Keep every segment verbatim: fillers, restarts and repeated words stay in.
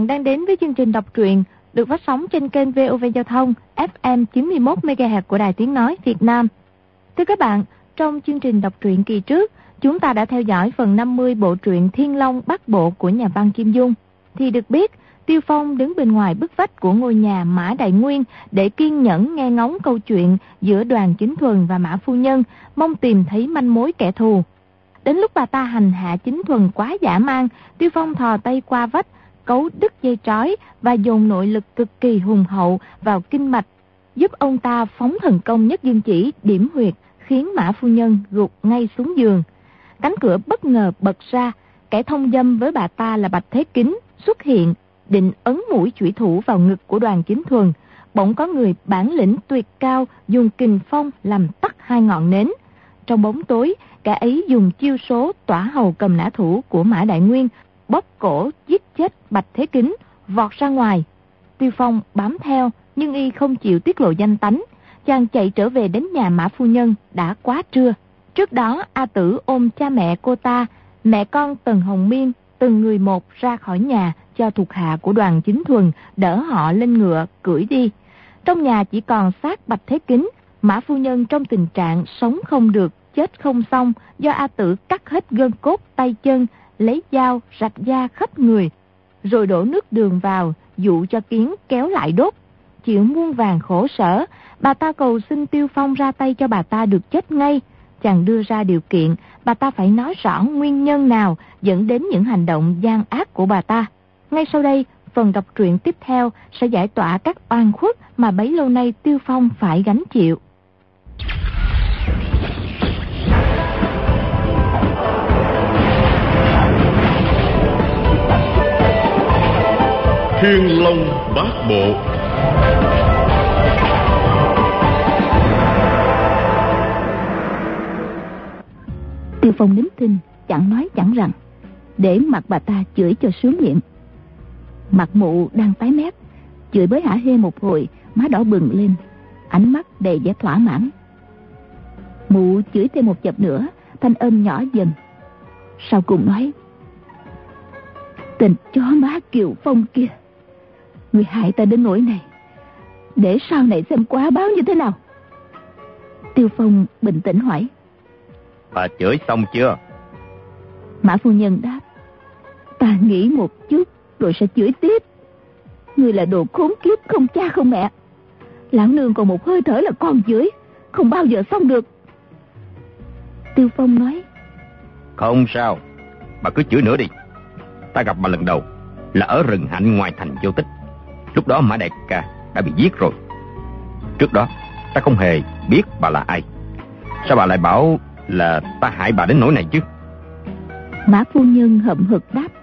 bạn đang đến với chương trình đọc truyện được phát sóng trên kênh vê o vê Giao thông ép em chín mươi mốt mê ga héc của Đài Tiếng Nói Việt Nam. Thưa các bạn, trong chương trình đọc truyện kỳ trước, chúng ta đã theo dõi phần năm mươi bộ truyện Thiên Long Bát Bộ của nhà văn Kim Dung. Thì được biết, Tiêu Phong đứng bên ngoài bức vách của ngôi nhà Mã Đại Nguyên để kiên nhẫn nghe ngóng câu chuyện giữa Đoàn Chính Thuần và Mã Phu Nhân, mong tìm thấy manh mối kẻ thù. Đến lúc bà ta hành hạ Chính Thuần quá dã man, Tiêu Phong thò tay qua vách, cấu đứt dây trói và dồn nội lực cực kỳ hùng hậu vào kinh mạch, giúp ông ta phóng thần công nhất dương chỉ điểm huyệt, khiến Mã Phu Nhân gục ngay xuống giường. Cánh cửa bất ngờ bật ra, kẻ thông dâm với bà ta là Bạch Thế Kính xuất hiện, định ấn mũi chủy thủ vào ngực của Đoàn Chính Thuần. Bỗng có người bản lĩnh tuyệt cao dùng kình phong làm tắt hai ngọn nến. Trong bóng tối, kẻ ấy dùng chiêu số tỏa hầu cầm nã thủ của Mã Đại Nguyên, bóp cổ giết chết Bạch Thế Kính, vọt ra ngoài. Tiêu Phong bám theo, nhưng y không chịu tiết lộ danh tánh. Chàng chạy trở về đến nhà Mã Phu Nhân đã quá trưa. Trước đó, A Tử ôm cha mẹ cô ta, mẹ con Tần Hồng Miên, từng người một ra khỏi nhà cho thuộc hạ của Đoàn Chính Thuần đỡ họ lên ngựa cưỡi đi. Trong nhà chỉ còn xác Bạch Thế Kính. Mã Phu Nhân trong tình trạng sống không được, chết không xong, do A Tử cắt hết gân cốt tay chân, lấy dao rạch da khắp người, rồi đổ nước đường vào, dụ cho kiến kéo lại đốt. Chịu muôn vàn khổ sở, bà ta cầu xin Tiêu Phong ra tay cho bà ta được chết ngay. Chàng đưa ra điều kiện, bà ta phải nói rõ nguyên nhân nào dẫn đến những hành động gian ác của bà ta. Ngay sau đây, phần đọc truyện tiếp theo sẽ giải tỏa các oan khuất mà bấy lâu nay Tiêu Phong phải gánh chịu. Thiên Long Bát Bộ. Tiêu Phong nín thinh, chẳng nói chẳng rằng, để mặt bà ta chửi cho sướng miệng. Mặt mụ đang tái mét, chửi bới hả hê một hồi, má đỏ bừng lên, ánh mắt đầy vẻ thỏa mãn. Mụ chửi thêm một chập nữa, thanh âm nhỏ dần, sau cùng nói: "Tình chó má Kiều Phong kia, người hại ta đến nỗi này, để sau này xem quá báo như thế nào." Tiêu Phong bình tĩnh hỏi: "Bà chửi xong chưa?" Mã Phu Nhân đáp: "Ta nghĩ một chút rồi sẽ chửi tiếp. Ngươi là đồ khốn kiếp không cha không mẹ. Lão nương còn một hơi thở là con chửi, không bao giờ xong được." Tiêu Phong nói: "Không sao, bà cứ chửi nữa đi. Ta gặp bà lần đầu là ở rừng Hạnh ngoài thành Vô Tích. Lúc đó Mã Đại ca đã bị giết rồi. Trước đó ta không hề biết bà là ai. Sao bà lại bảo là ta hại bà đến nỗi này chứ?" Mã Phu Nhân hậm hực đáp: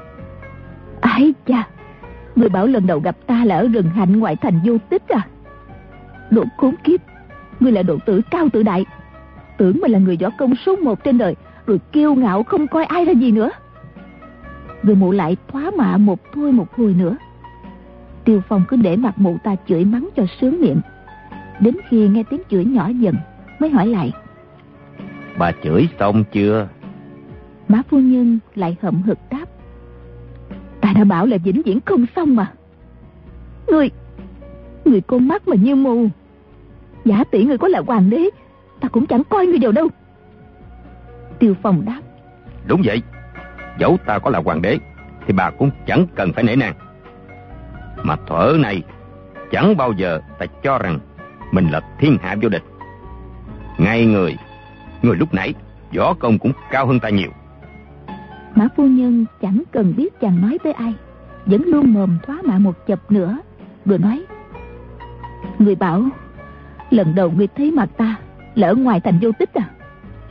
"Ái cha, người bảo lần đầu gặp ta là ở rừng Hạnh ngoại thành Vô Tích à? Đồ khốn kiếp, ngươi là đồ tử cao tự đại, tưởng mình là người võ công số một trên đời, rồi kiêu ngạo không coi ai ra gì nữa." Rồi mụ lại thoá mạ một thôi một hồi nữa. Tiêu Phong cứ để mặt mụ ta chửi mắng cho sướng miệng, đến khi nghe tiếng chửi nhỏ dần mới hỏi lại: "Bà chửi xong chưa?" Mã Phu Nhân lại hậm hực đáp: "Ta đã bảo là vĩnh viễn không xong mà. Ngươi, người con mắt mà như mù. Giả tỷ người có là hoàng đế, ta cũng chẳng coi ngươi vào đâu." Tiêu Phong đáp: "Đúng vậy, dẫu ta có là hoàng đế thì bà cũng chẳng cần phải nể nang. Mà thuở này chẳng bao giờ ta cho rằng mình là thiên hạ vô địch. Ngay người người lúc nãy võ công cũng cao hơn ta nhiều." Mã Phu Nhân chẳng cần biết chàng nói tới ai, vẫn luôn mồm thoá mạ một chập nữa, rồi nói: "Người bảo lần đầu người thấy mặt ta là ở ngoài thành Vô Tích à?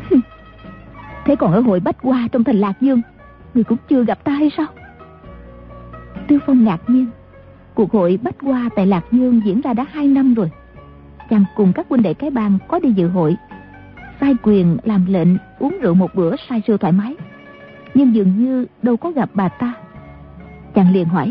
Thế còn ở hội Bách Hoa trong thành Lạc Dương, người cũng chưa gặp ta hay sao?" Tiêu Phong ngạc nhiên. Cuộc hội Bách Hoa tại Lạc Dương diễn ra đã hai năm rồi. Chàng cùng các huynh đệ cái bang có đi dự hội, sai quyền làm lệnh uống rượu một bữa say sưa thoải mái, nhưng dường như đâu có gặp bà ta. Chàng liền hỏi: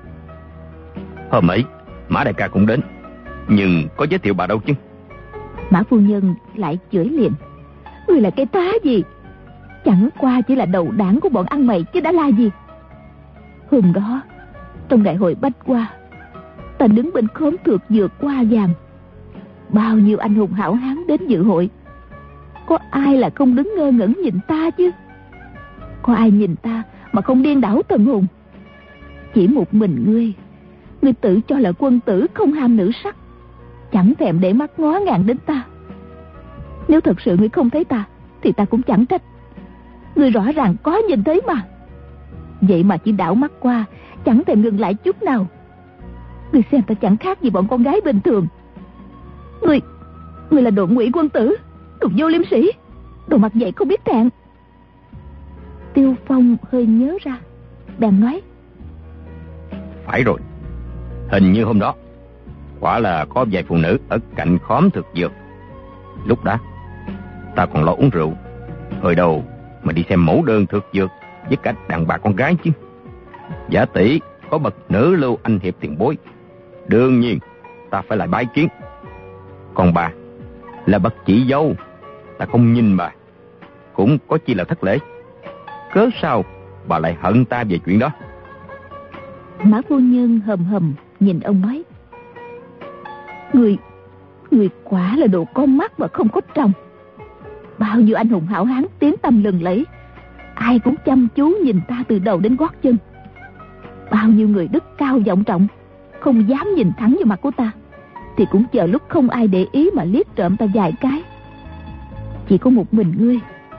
"Hôm ấy Mã Đại ca cũng đến, nhưng có giới thiệu bà đâu chứ?" Mã Phu Nhân lại chửi liền: "Ngươi là cái tá gì? Chẳng qua chỉ là đầu đảng của bọn ăn mày chứ đã là gì. Hôm đó Trong đại hội Bách Hoa, ta đứng bên khóm thược dược hoa vàng, bao nhiêu anh hùng hảo hán đến dự hội, có ai là không đứng ngơ ngẩn nhìn ta chứ? Có ai nhìn ta mà không điên đảo thần hồn? Chỉ một mình ngươi, ngươi tự cho là quân tử không ham nữ sắc, chẳng thèm để mắt ngó ngàng đến ta. Nếu thật sự ngươi không thấy ta thì ta cũng chẳng trách. Ngươi rõ ràng có nhìn thấy mà, vậy mà chỉ đảo mắt qua, chẳng thèm ngừng lại chút nào. Ngươi xem ta chẳng khác gì bọn con gái bình thường. Ngươi, ngươi là đồ ngụy quân tử, đồ vô liêm sĩ, đồ mặt dạy không biết thẹn. Tiêu Phong hơi nhớ ra, bèn nói: Phải rồi, hình như hôm đó quả là có vài phụ nữ ở cạnh khóm thực dược. Lúc đó ta còn lo uống rượu, hồi đầu mà đi xem mẫu đơn thực dược với cả đàn bà con gái chứ. Giả tỷ có bậc nữ lưu anh hiệp tiền bối, đương nhiên ta phải lại bái kiến. Còn bà là bậc chị dâu, ta không nhìn bà cũng có chi là thất lễ. Cớ sao bà lại hận ta về chuyện đó? Mã phu nhân hầm hầm nhìn ông nói: Người, người quả là đồ con mắt mà không có tròng. Bao nhiêu anh hùng hảo hán tiếng tăm lừng lẫy, ai cũng chăm chú nhìn ta từ đầu đến gót chân. Bao nhiêu người đức cao vọng trọng, không dám nhìn thẳng vào mặt của ta, thì cũng chờ lúc không ai để ý mà liếc trộm ta vài cái. Chỉ có một mình ngươi,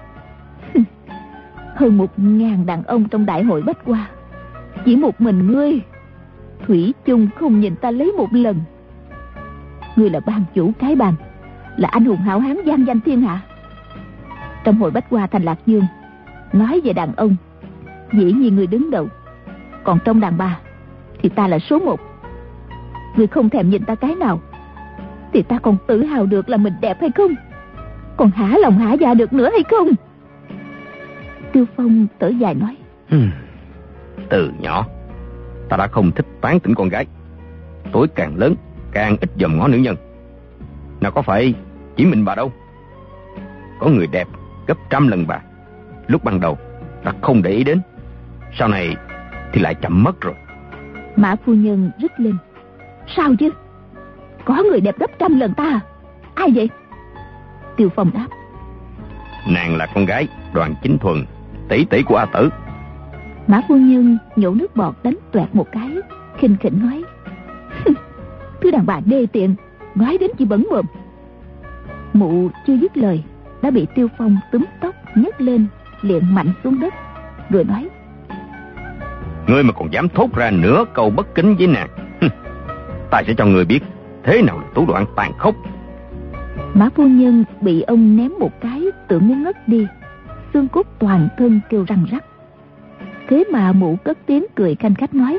hơn một ngàn đàn ông trong đại hội Bách Hoa, chỉ một mình ngươi thủy chung không nhìn ta lấy một lần. Ngươi là ban chủ cái bàn, là anh hùng hảo hán vang danh thiên hạ. Trong hội Bách Hoa thành Lạc Dương, nói về đàn ông, dĩ nhiên ngươi đứng đầu. Còn trong đàn bà thì ta là số một. Ngươi không thèm nhìn ta cái nào, thì ta còn tự hào được là mình đẹp hay không? Còn hả lòng hả dạ được nữa hay không? Tiêu Phong thở dài nói: hmm. Từ nhỏ ta đã không thích tán tỉnh con gái. Tuổi càng lớn càng ít dòm ngó nữ nhân. Nào có phải chỉ mình bà đâu, có người đẹp gấp trăm lần bà. Lúc ban đầu ta không để ý đến, sau này thì lại chậm mất rồi. Mã phu nhân rít lên: Sao chứ? Có người đẹp gấp trăm lần ta à? Ai vậy? Tiêu Phong đáp: Nàng là con gái Đoàn Chính Thuần, tỷ tỷ của A Tử. Mã phu nhân nhổ nước bọt đánh toẹt một cái, khinh khỉnh nói: Thứ đàn bà đê tiện, nói đến chỉ bẩn mồm. Mụ chưa dứt lời đã bị Tiêu Phong túm tóc nhấc lên, liền mạnh xuống đất, rồi nói: Ngươi mà còn dám thốt ra nửa câu bất kính với nàng, ta sẽ cho ngươi biết thế nào là thủ đoạn tàn khốc. Mã phu nhân bị ông ném một cái tưởng muốn ngất đi, xương cốt toàn thân kêu răng rắc. Thế mà mụ cất tiếng cười khanh khách nói: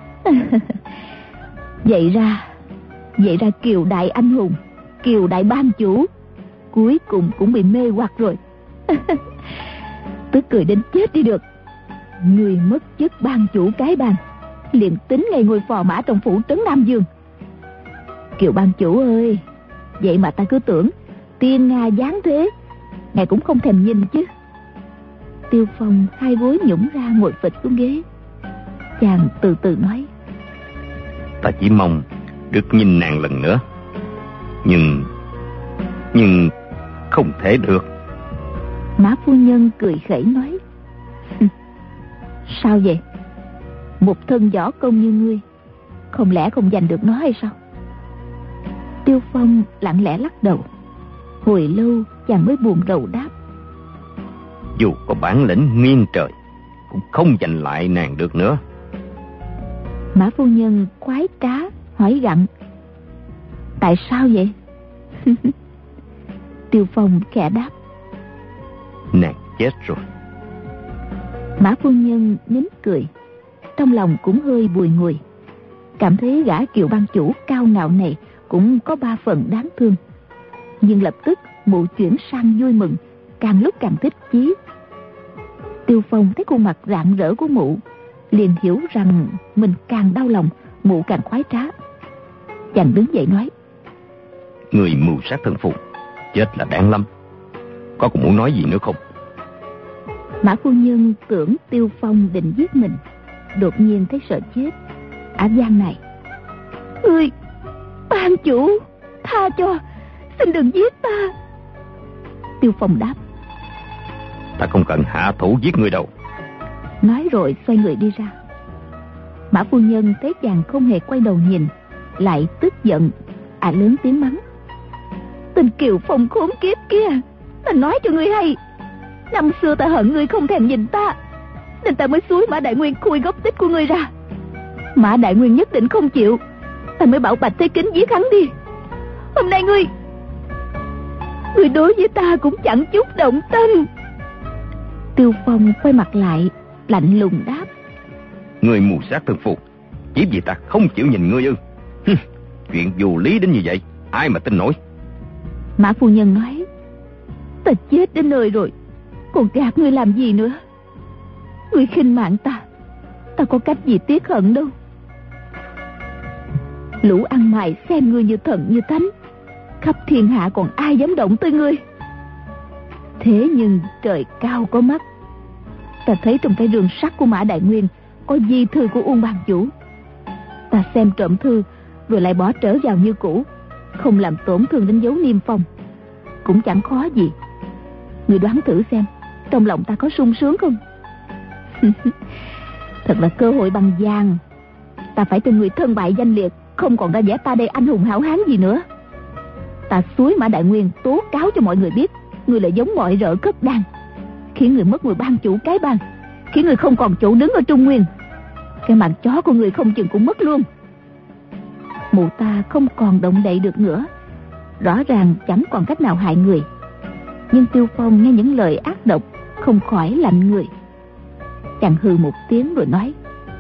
Vậy ra, vậy ra Kiều đại anh hùng, Kiều đại ban chủ, cuối cùng cũng bị mê hoặc rồi. Tức cười đến chết đi được. Người mất chức ban chủ cái bàn, liền tính ngày ngôi phò mã trong phủ trấn Nam Dương. Kiều ban chủ ơi, vậy mà ta cứ tưởng tiên Nga giáng thế, ngài cũng không thèm nhìn chứ. Tiêu Phong hai gối nhũng ra ngồi phịch xuống ghế. Chàng từ từ nói: Ta chỉ mong được nhìn nàng lần nữa, Nhưng Nhưng không thể được. Mã phu nhân cười khẩy nói: Sao vậy? Một thân võ công như ngươi, không lẽ không giành được nó hay sao? Tiêu Phong lặng lẽ lắc đầu. Hồi lâu chàng mới buồn rầu đáp: Dù có bản lĩnh nghiêng trời, cũng không giành lại nàng được nữa. Mã phu nhân khoái trá hỏi gặng: Tại sao vậy? Tiêu Phong khẽ đáp: Nàng chết rồi. Mã phu nhân nín cười, trong lòng cũng hơi bùi ngùi, cảm thấy gã Kiều ban chủ cao ngạo này cũng có ba phần đáng thương. Nhưng lập tức mụ chuyển sang vui mừng, càng lúc càng thích chí. Tiêu Phong thấy khuôn mặt rạng rỡ của mụ, liền hiểu rằng mình càng đau lòng, mụ càng khoái trá. Chàng đứng dậy nói: Người mưu sát thân phụ, chết là đáng lắm. Có còn muốn nói gì nữa không? Mã phu nhân tưởng Tiêu Phong định giết mình, đột nhiên thấy sợ chết, Ả gian này: Ngươi, ban chủ, tha cho, xin đừng giết ta. Tiêu Phong đáp: Ta không cần hạ thủ giết người đâu. Nói rồi xoay người đi ra. Mã phu nhân thấy chàng không hề quay đầu nhìn, lại tức giận. Ả lớn tiếng mắng: Tên Kiều Phong khốn kiếp kia, ta nói cho ngươi hay, năm xưa ta hận ngươi không thèm nhìn ta, nên ta mới xúi Mã Đại Nguyên khui gốc tích của ngươi ra. Mã Đại Nguyên nhất định không chịu, ta mới bảo Bạch Thế Kính giết hắn đi. Hôm nay ngươi Ngươi đối với ta cũng chẳng chút động tâm. Tiêu Phong quay mặt lại, lạnh lùng đáp: Ngươi mù sát thân phụ, chỉ vì ta không chịu nhìn ngươi ư? Chuyện vô lý đến như vậy, ai mà tin nổi. Mã phu nhân nói: Ta chết đến nơi rồi, còn gạt ngươi làm gì nữa? Ngươi khinh mạng ta, ta có cách gì tiếc hận đâu. Lũ ăn mày xem ngươi như thần như thánh, khắp thiên hạ còn ai dám động tới ngươi. Thế nhưng trời cao có mắt, ta thấy trong cái rương sắt của Mã Đại Nguyên có di thư của Uông ban chủ. Ta xem trộm thư rồi lại bỏ trở vào như cũ, không làm tổn thương đến dấu niêm phong, cũng chẳng khó gì. Ngươi đoán thử xem, trong lòng ta có sung sướng không? Thật là cơ hội bằng vàng. Ta phải cho người thân bại danh liệt, không còn ra vẻ ta đây anh hùng hảo hán gì nữa. Ta xúi Mã Đại Nguyên tố cáo cho mọi người biết ngươi là giống mọi rợ cất đan, khiến người mất người ban chủ cái bang, khiến người không còn chỗ đứng ở Trung Nguyên. Cái mạng chó của người không chừng cũng mất luôn. Mụ ta không còn động đậy được nữa, rõ ràng chẳng còn cách nào hại người. Nhưng Tiêu Phong nghe những lời ác độc, không khỏi lạnh người. Chàng hừ một tiếng rồi nói: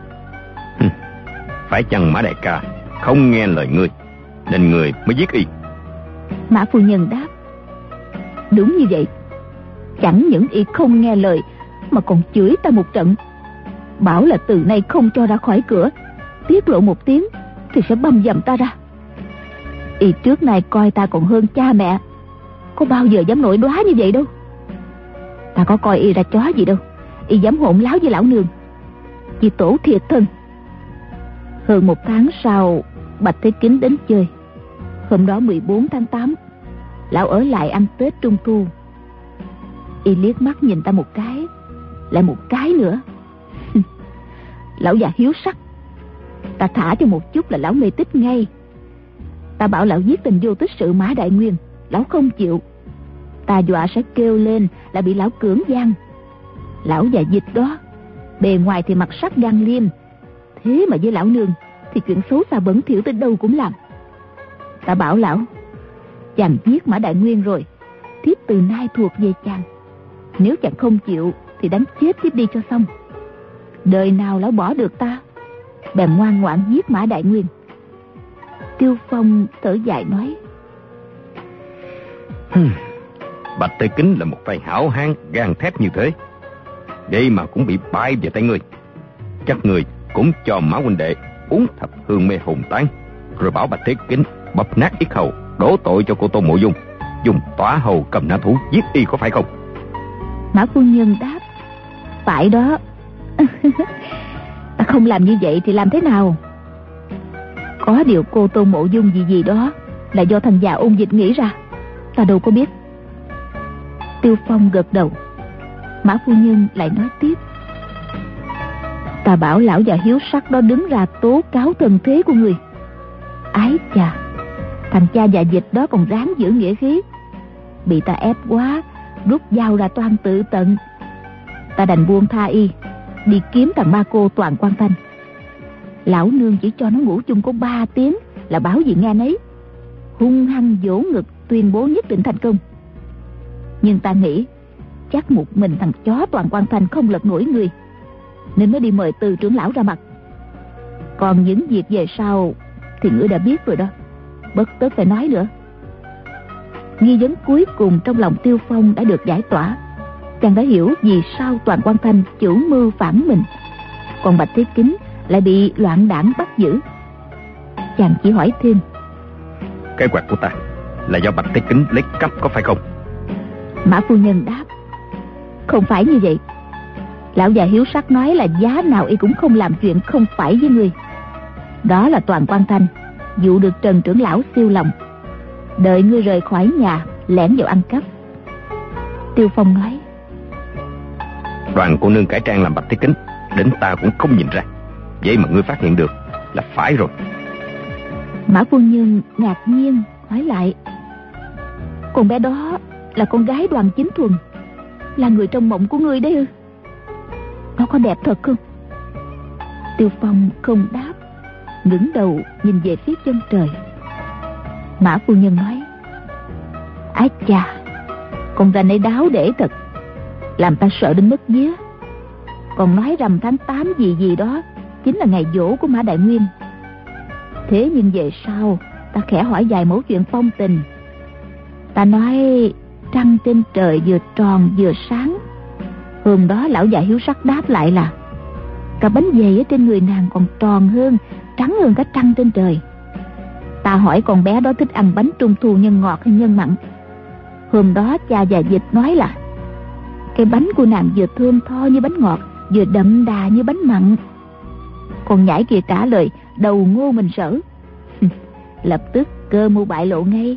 Phải chăng Mã đại ca không nghe lời ngươi, nên người mới giết y? Mã phu nhân đáp: Đúng như vậy. Chẳng những y không nghe lời, mà còn chửi ta một trận, bảo là từ nay không cho ra khỏi cửa, tiết lộ một tiếng thì sẽ băm dầm ta ra. Y trước này coi ta còn hơn cha mẹ, có bao giờ dám nổi đoá như vậy đâu. Ta có coi y ra chó gì đâu, y dám hỗn láo với lão nương, vì tổ thiệt thân. Hơn một tháng sau, Bạch Thế Kính đến chơi. Hôm đó mười bốn tháng tám, lão ở lại ăn Tết Trung Thu. Y liếc mắt nhìn ta một cái, lại một cái nữa. Lão già hiếu sắc, ta thả cho một chút là lão mê tích ngay. Ta bảo lão giết tình vô tích sự Mã Đại Nguyên, lão không chịu. Ta dọa sẽ kêu lên là bị lão cưỡng gian. Lão già dịch đó, bề ngoài thì mặt sắc gan liêm, thế mà với lão nương thì chuyện xấu xa bẩn thỉu tới đâu cũng làm. Ta bảo lão: Chàng giết Mã Đại Nguyên rồi, thiếp từ nay thuộc về chàng. Nếu chàng không chịu thì đánh chết thiếp đi cho xong. Đời nào lão bỏ được ta, bèn ngoan ngoãn giết Mã Đại Nguyên. Tiêu Phong thở dài nói: Bạch Thế Kính là một tay hảo hán gan thép như thế, vậy mà cũng bị bại về tay ngươi. Chắc ngươi cũng cho Mã huynh đệ uống thập hương mê hồn tán, rồi bảo Bạch Thế Kính bập nát yết hầu, đổ tội cho cô Tô Mộ Dung, dùng tỏa hầu cầm nã thủ giết y, có phải không? Mã phu nhân đáp: Phải đó. Ta không làm như vậy thì làm thế nào? Có điều cô Tô Mộ Dung gì gì đó là do thằng già Ôn Dịch nghĩ ra, ta đâu có biết. Tiêu Phong gật đầu. Mã phu nhân lại nói tiếp: Ta bảo lão già hiếu sắc đó đứng ra tố cáo thân thế của người. Ái chà, thằng cha già Dịch đó còn ráng giữ nghĩa khí, bị ta ép quá, rút dao ra toan tự tận. Ta đành buông tha y, đi kiếm thằng ma cô Toàn Quan Thanh. Lão nương chỉ cho nó ngủ chung có ba tiếng là báo gì nghe nấy, hung hăng vỗ ngực tuyên bố nhất định thành công. Nhưng ta nghĩ chắc một mình thằng chó Toàn Quan Thanh không lật nổi người, nên mới đi mời Từ trưởng lão ra mặt. Còn những việc về sau thì ngươi đã biết rồi đó, bất tất phải nói nữa. Nghi vấn cuối cùng trong lòng Tiêu Phong đã được giải tỏa. Chàng đã hiểu vì sao Toàn Quan Thanh chủ mưu phản mình, còn Bạch Thế Kính lại bị loạn đảng bắt giữ. Chàng chỉ hỏi thêm: Cái quạt của ta là do Bạch Thế Kính lấy cắp, có phải không? Mã phu nhân đáp: Không phải như vậy. Lão già hiếu sắc nói là giá nào y cũng không làm chuyện không phải với người. Đó là Toàn Quan Thanh dụ được Trần trưởng lão siêu lòng, đợi ngươi rời khỏi nhà lẻn vào ăn cắp. Tiêu Phong nói: Đoàn cô nương cải trang làm Bạch Thế Kính, đến ta cũng không nhìn ra, vậy mà ngươi phát hiện được là phải rồi. Mã phu nhân ngạc nhiên hỏi lại: Con bé đó là con gái Đoàn Chính Thuần, là người trong mộng của ngươi đấy ư? Nó có đẹp thật không? Tiêu Phong không đáp, ngẩng đầu nhìn về phía chân trời. Mã phu nhân nói: Ái chà, con ranh ấy đáo để thật, làm ta sợ đến mất vía. Còn nói rằm tháng tám gì gì đó chính là ngày giỗ của Mã Đại Nguyên. Thế nhưng về sau ta khẽ hỏi vài mẫu chuyện phong tình. Ta nói trăng trên trời vừa tròn vừa sáng. Hôm đó lão già hiếu sắc đáp lại là cả bánh dày ở trên người nàng còn tròn hơn, trắng hơn cả trăng trên trời. Ta hỏi con bé đó thích ăn bánh trung thu nhân ngọt hay nhân mặn. Hôm đó cha già Dịch nói là cái bánh của nàng vừa thơm tho như bánh ngọt, vừa đậm đà như bánh mặn. Con nhãi kia trả lời đầu ngô mình sở. Lập tức cơ mưu bại lộ ngay.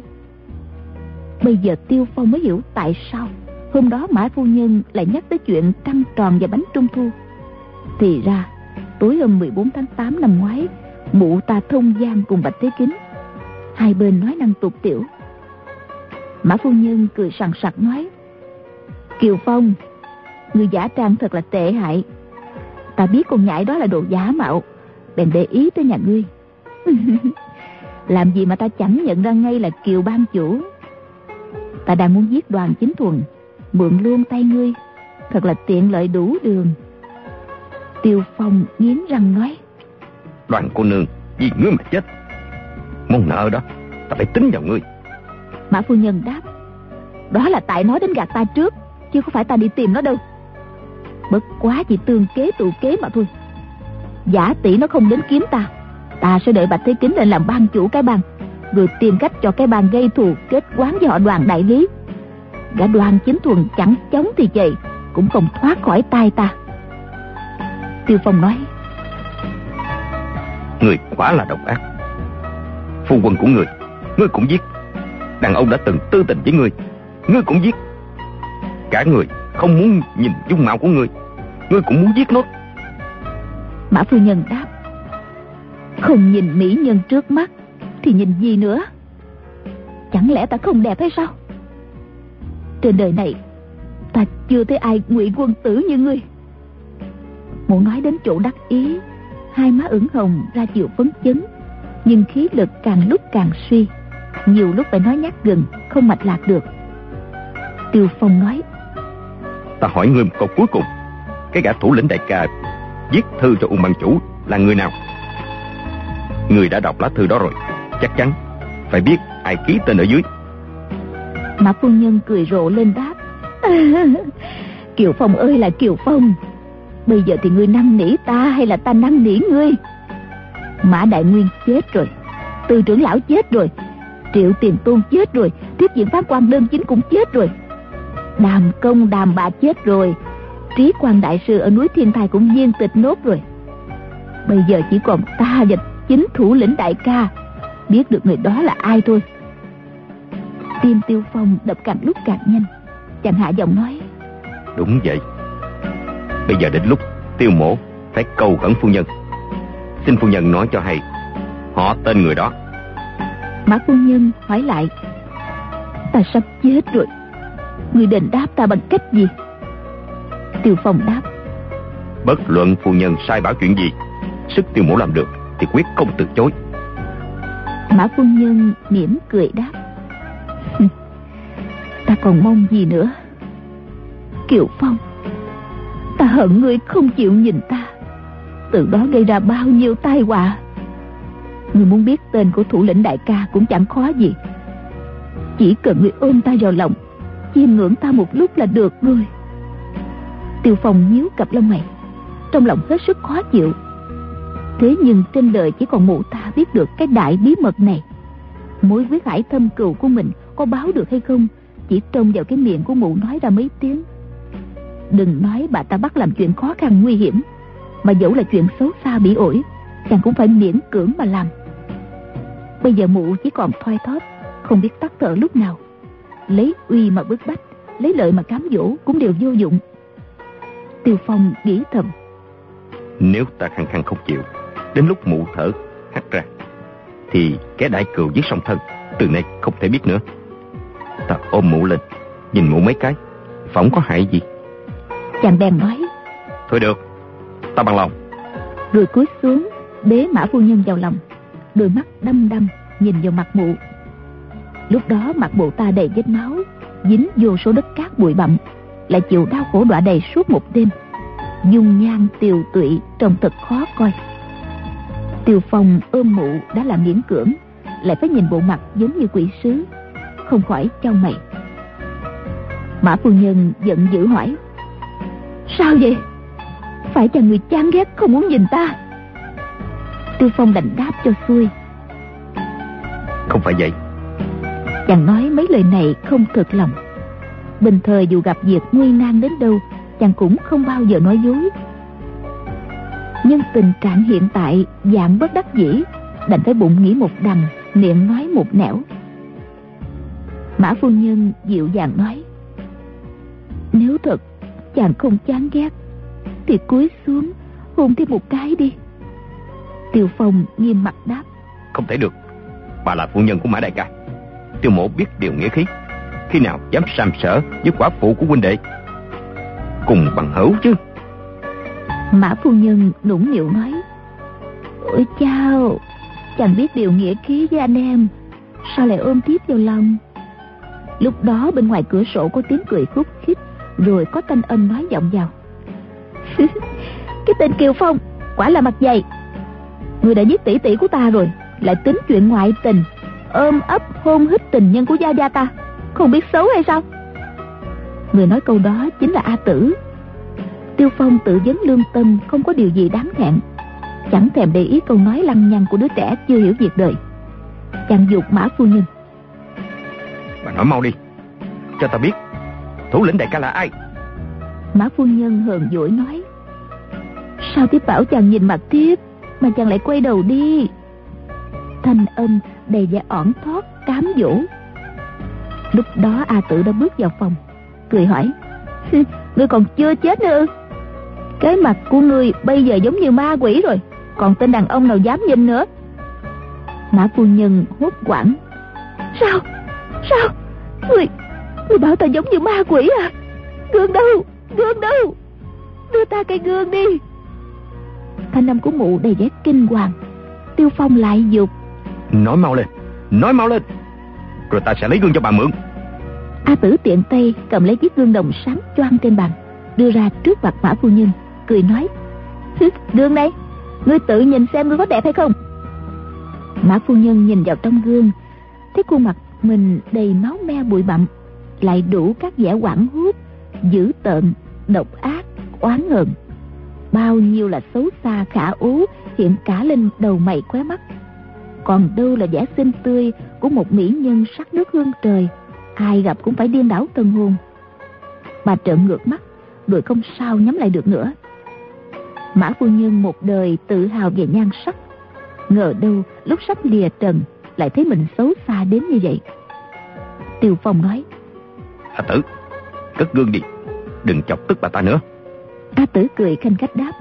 Bây giờ Tiêu Phong mới hiểu tại sao hôm đó Mã phu nhân lại nhắc tới chuyện trăng tròn và bánh trung thu. Thì ra tối hôm mười bốn tháng tám năm ngoái, mụ ta thông giang cùng Bạch Thế Kính, hai bên nói năng tục tiểu. Mã phu nhân cười sằng sặc nói: Kiều Phong, người giả trang thật là tệ hại. Ta biết con nhãi đó là đồ giả mạo, bèn để ý tới nhà ngươi. Làm gì mà ta chẳng nhận ra ngay là Kiều ban chủ. Ta đang muốn giết Đoàn Chính Thuần, mượn luôn tay ngươi, thật là tiện lợi đủ đường. Tiêu Phong nghiến răng nói: Đoàn cô nương, vì ngươi mà chết, món nợ đó ta phải tính vào ngươi. Mã phu nhân đáp: Đó là tại nó đến gạt ta trước, chứ không phải ta đi tìm nó đâu. Bất quá chỉ tương kế tụ kế mà thôi. Giả tỷ nó không đến kiếm ta, ta sẽ đợi Bạch Thế Kính lên làm ban chủ cái bang, rồi tìm cách cho cái bang gây thù kết quán với họ Đoàn đại lý. Gã Đoàn Chính Thuần chẳng chống thì chạy cũng không thoát khỏi tay ta. Tiêu Phong nói: Người quả là độc ác. Phu quân của người, ngươi cũng giết. Đàn ông đã từng tư tình với ngươi, ngươi cũng giết. Cả người không muốn nhìn dung mạo của ngươi, ngươi cũng muốn giết nốt. Mã phu nhân đáp: Không nhìn mỹ nhân trước mắt thì nhìn gì nữa? Chẳng lẽ ta không đẹp hay sao? Trên đời này ta chưa thấy ai ngụy quân tử như ngươi. Muốn nói đến chỗ đắc ý, hai má ửng hồng ra chiều phấn chấn, nhưng khí lực càng lúc càng suy, nhiều lúc phải nói nhắc gừng, không mạch lạc được. Tiêu Phong nói: Ta hỏi ngươi một câu cuối cùng, cái gã thủ lĩnh đại ca viết thư cho Ung ban chủ là người nào? Người đã đọc lá thư đó rồi, chắc chắn phải biết ai ký tên ở dưới. Mã phu nhân cười rộ lên đáp: Kiều Phong ơi là Kiều Phong, bây giờ thì ngươi năn nỉ ta hay là ta năn nỉ ngươi? Mã Đại Nguyên chết rồi, Từ trưởng lão chết rồi, Triệu Tiền Tôn chết rồi, Tiếp Diện Pháp Quan Đơn Chính cũng chết rồi, Đàm Công Đàm Bà chết rồi, Trí Quan Đại Sư ở núi Thiên Thai cũng viên tịch nốt rồi. Bây giờ chỉ còn ta và chính thủ lĩnh đại ca biết được người đó là ai thôi. Tim Tiêu Phong đập càng lúc càng nhanh, chàng hạ giọng nói: Đúng vậy. Bây giờ đến lúc Tiêu mổ phải cầu khẩn phu nhân, xin phu nhân nói cho hay họ tên người đó. Mã phu nhân hỏi lại: Ta sắp chết rồi, người đền đáp ta bằng cách gì? Tiêu Phong đáp: Bất luận phu nhân sai bảo chuyện gì, sức Tiêu mổ làm được thì quyết không từ chối. Mã phu nhân mỉm cười đáp: Ta còn mong gì nữa? Kiều Phong, ta hận ngươi không chịu nhìn ta, từ đó gây ra bao nhiêu tai họa. Ngươi muốn biết tên của thủ lĩnh đại ca cũng chẳng khó gì, chỉ cần ngươi ôm ta vào lòng, chiêm ngưỡng ta một lúc là được rồi. Tiêu Phong nhíu cặp lông mày, trong lòng hết sức khó chịu. Thế nhưng trên đời chỉ còn mụ ta biết được cái đại bí mật này. Mối quyết hải thâm cừu của mình có báo được hay không, chỉ trông vào cái miệng của mụ nói ra mấy tiếng. Đừng nói bà ta bắt làm chuyện khó khăn nguy hiểm, mà dẫu là chuyện xấu xa bỉ ổi, chàng cũng phải miễn cưỡng mà làm. Bây giờ mụ chỉ còn thoi thóp, không biết tắt thở lúc nào. Lấy uy mà bức bách, lấy lợi mà cám dỗ cũng đều vô dụng. Tiêu Phong nghĩ thầm, nếu ta khăng khăng không chịu, đến lúc mụ thở hắt ra, thì kẻ đại cừu giết song thân từ nay không thể biết nữa. Ta ôm mụ lên, nhìn mụ mấy cái, phỏng có hại gì. Chàng bèn nói, thôi được, ta bằng lòng. Rồi cúi xuống bế Mã phu nhân vào lòng, đôi mắt đăm đăm nhìn vào mặt mụ. Lúc đó mặt mụ ta đầy vết máu, dính vô số đất cát bụi bặm, lại chịu đau khổ đọa đầy suốt một đêm, dung nhan tiều tụy trông thật khó coi. Tiêu Phong ôm mụ đã là miễn cưỡng, lại phải nhìn bộ mặt giống như quỷ sứ, không khỏi chau mày. Mã phu nhân giận dữ hỏi, sao vậy? Phải chăng người chán ghét không muốn nhìn ta? Tiêu Phong đành đáp cho xuôi, không phải vậy. Chàng nói mấy lời này không thực lòng. Bình thời dù gặp việc nguy nan đến đâu, chàng cũng không bao giờ nói dối. Nhưng tình trạng hiện tại dạng bất đắc dĩ, đành phải bụng nghĩ một đằng, miệng nói một nẻo. Mã phu nhân dịu dàng nói, nếu thật chàng không chán ghét, thì cúi xuống hôn thêm một cái đi. Tiêu Phong nghiêm mặt đáp, không thể được. Bà là phu nhân của Mã đại ca, Tiêu mộ biết điều nghĩa khí, khi nào dám sàm sỡ với quả phụ của huynh đệ. Cùng bằng hữu chứ. Mã phu nhân nũng nịu nói, ôi chao, chàng biết điều nghĩa khí với anh em, sao lại ôm tiếp vào lòng? Lúc đó bên ngoài cửa sổ có tiếng cười khúc khích, rồi có thanh âm nói vọng vào, cái tên Kiều Phong quả là mặt dày. Người đã giết tỷ tỷ của ta rồi, lại tính chuyện ngoại tình, ôm ấp hôn hít tình nhân của gia gia ta, không biết xấu hay sao? Người nói câu đó chính là A Tử. Tiêu Phong tự vấn lương tâm, không có điều gì đáng thẹn, chẳng thèm để ý câu nói lăng nhăng của đứa trẻ chưa hiểu việc đời. Chàng giục Mã phu nhân, bà nói mau đi, cho ta biết thủ lĩnh đại ca là ai. Mã phu nhân hờn dỗi nói, sao tiếp bảo chàng nhìn mặt tiếp mà chàng lại quay đầu đi? Thanh âm đầy vẻ ỏn thoát cám dỗ. Lúc đó A Tử đã bước vào phòng, cười hỏi, ngươi còn chưa chết nữa? Cái mặt của ngươi bây giờ giống như ma quỷ rồi, còn tên đàn ông nào dám nhìn nữa? Mã phu nhân hốt hoảng, sao sao ngươi ngươi bảo ta giống như ma quỷ à? Gương đâu, gương đâu, đưa ta cây gương đi. Thanh âm của mụ đầy vẻ kinh hoàng. Tiêu Phong lại giục, nói mau lên, nói mau lên, rồi ta sẽ lấy gương cho bà mượn. A Tử tiện tay cầm lấy chiếc gương đồng sáng choang trên bàn, đưa ra trước mặt Mã phu nhân, cười nói, gương đây, ngươi tự nhìn xem ngươi có đẹp hay không? Mã phu nhân nhìn vào trong gương, thấy khuôn mặt mình đầy máu me bụi bặm, lại đủ các vẻ oảng hốt, dữ tợn, độc ác, oán hờn. Bao nhiêu là xấu xa khả ú hiện cả lên đầu mày khóe mắt, còn đâu là vẻ xinh tươi của một mỹ nhân sắc nước hương trời, ai gặp cũng phải điên đảo tâm hồn. Bà trợn ngược mắt, rồi không sao nhắm lại được nữa. Mã phu nhân một đời tự hào về nhan sắc, ngờ đâu lúc sắp lìa trần lại thấy mình xấu xa đến như vậy. Tiêu Phong nói, A Tử, cất gương đi, đừng chọc tức bà ta nữa. A Tử cười khanh khách đáp,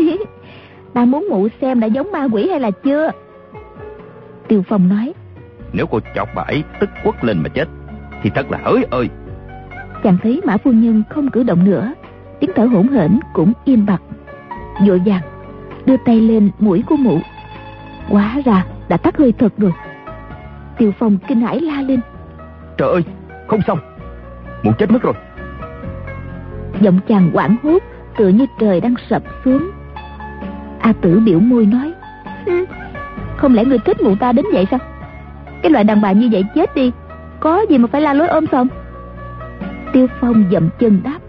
ta muốn mụ xem đã giống ma quỷ hay là chưa. Tiêu Phong nói, nếu cô chọc bà ấy tức quất lên mà chết thì thật là hỡi ơi. Chàng thấy Mã phu nhân không cử động nữa, tiếng thở hổn hển cũng im bặt, vội vàng đưa tay lên mũi của mụ. Hóa ra đã tắt hơi thật rồi. Tiêu Phong kinh hãi la lên, trời ơi, không xong, mụ chết mất rồi. Giọng chàng hoảng hốt tựa như trời đang sập xuống. A Tử biểu môi nói, không lẽ người thích mụ ta đến vậy sao? Cái loại đàn bà như vậy chết đi, có gì mà phải la lối ôm sòm? Tiêu Phong dậm chân đáp,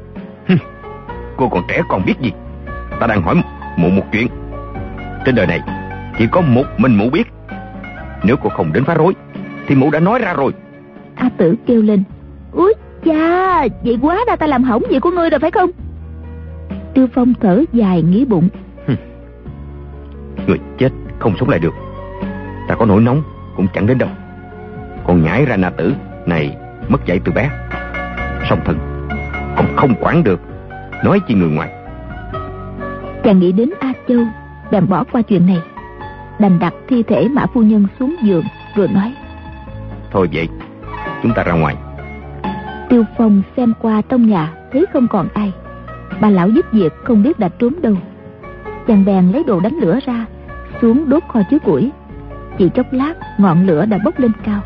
cô còn trẻ còn biết gì. Ta đang hỏi mụ một chuyện. Trên đời này chỉ có một mình mụ biết. Nếu cô không đến phá rối thì mụ đã nói ra rồi. A Tử kêu lên, úi cha, vậy quá ra ta làm hỏng việc của ngươi rồi phải không? Tiêu Phong thở dài nghĩ bụng, Người chết không sống lại được. Ta có nổi nóng cũng chẳng đến đâu. Còn nhãi ra na tử này mất dạy từ bé, song thân còn không quản được, nói chi người ngoài. Chàng nghĩ đến A Châu, bèn bỏ qua chuyện này, đành đặt thi thể Mã phu nhân xuống giường rồi nói: Thôi vậy, chúng ta ra ngoài. Tiêu Phong xem qua trong nhà thấy không còn ai, bà lão giúp việc không biết đã trốn đâu. Chàng bèn lấy đồ đánh lửa ra, xuống đốt kho chứa củi. Chỉ chốc lát ngọn lửa đã bốc lên cao.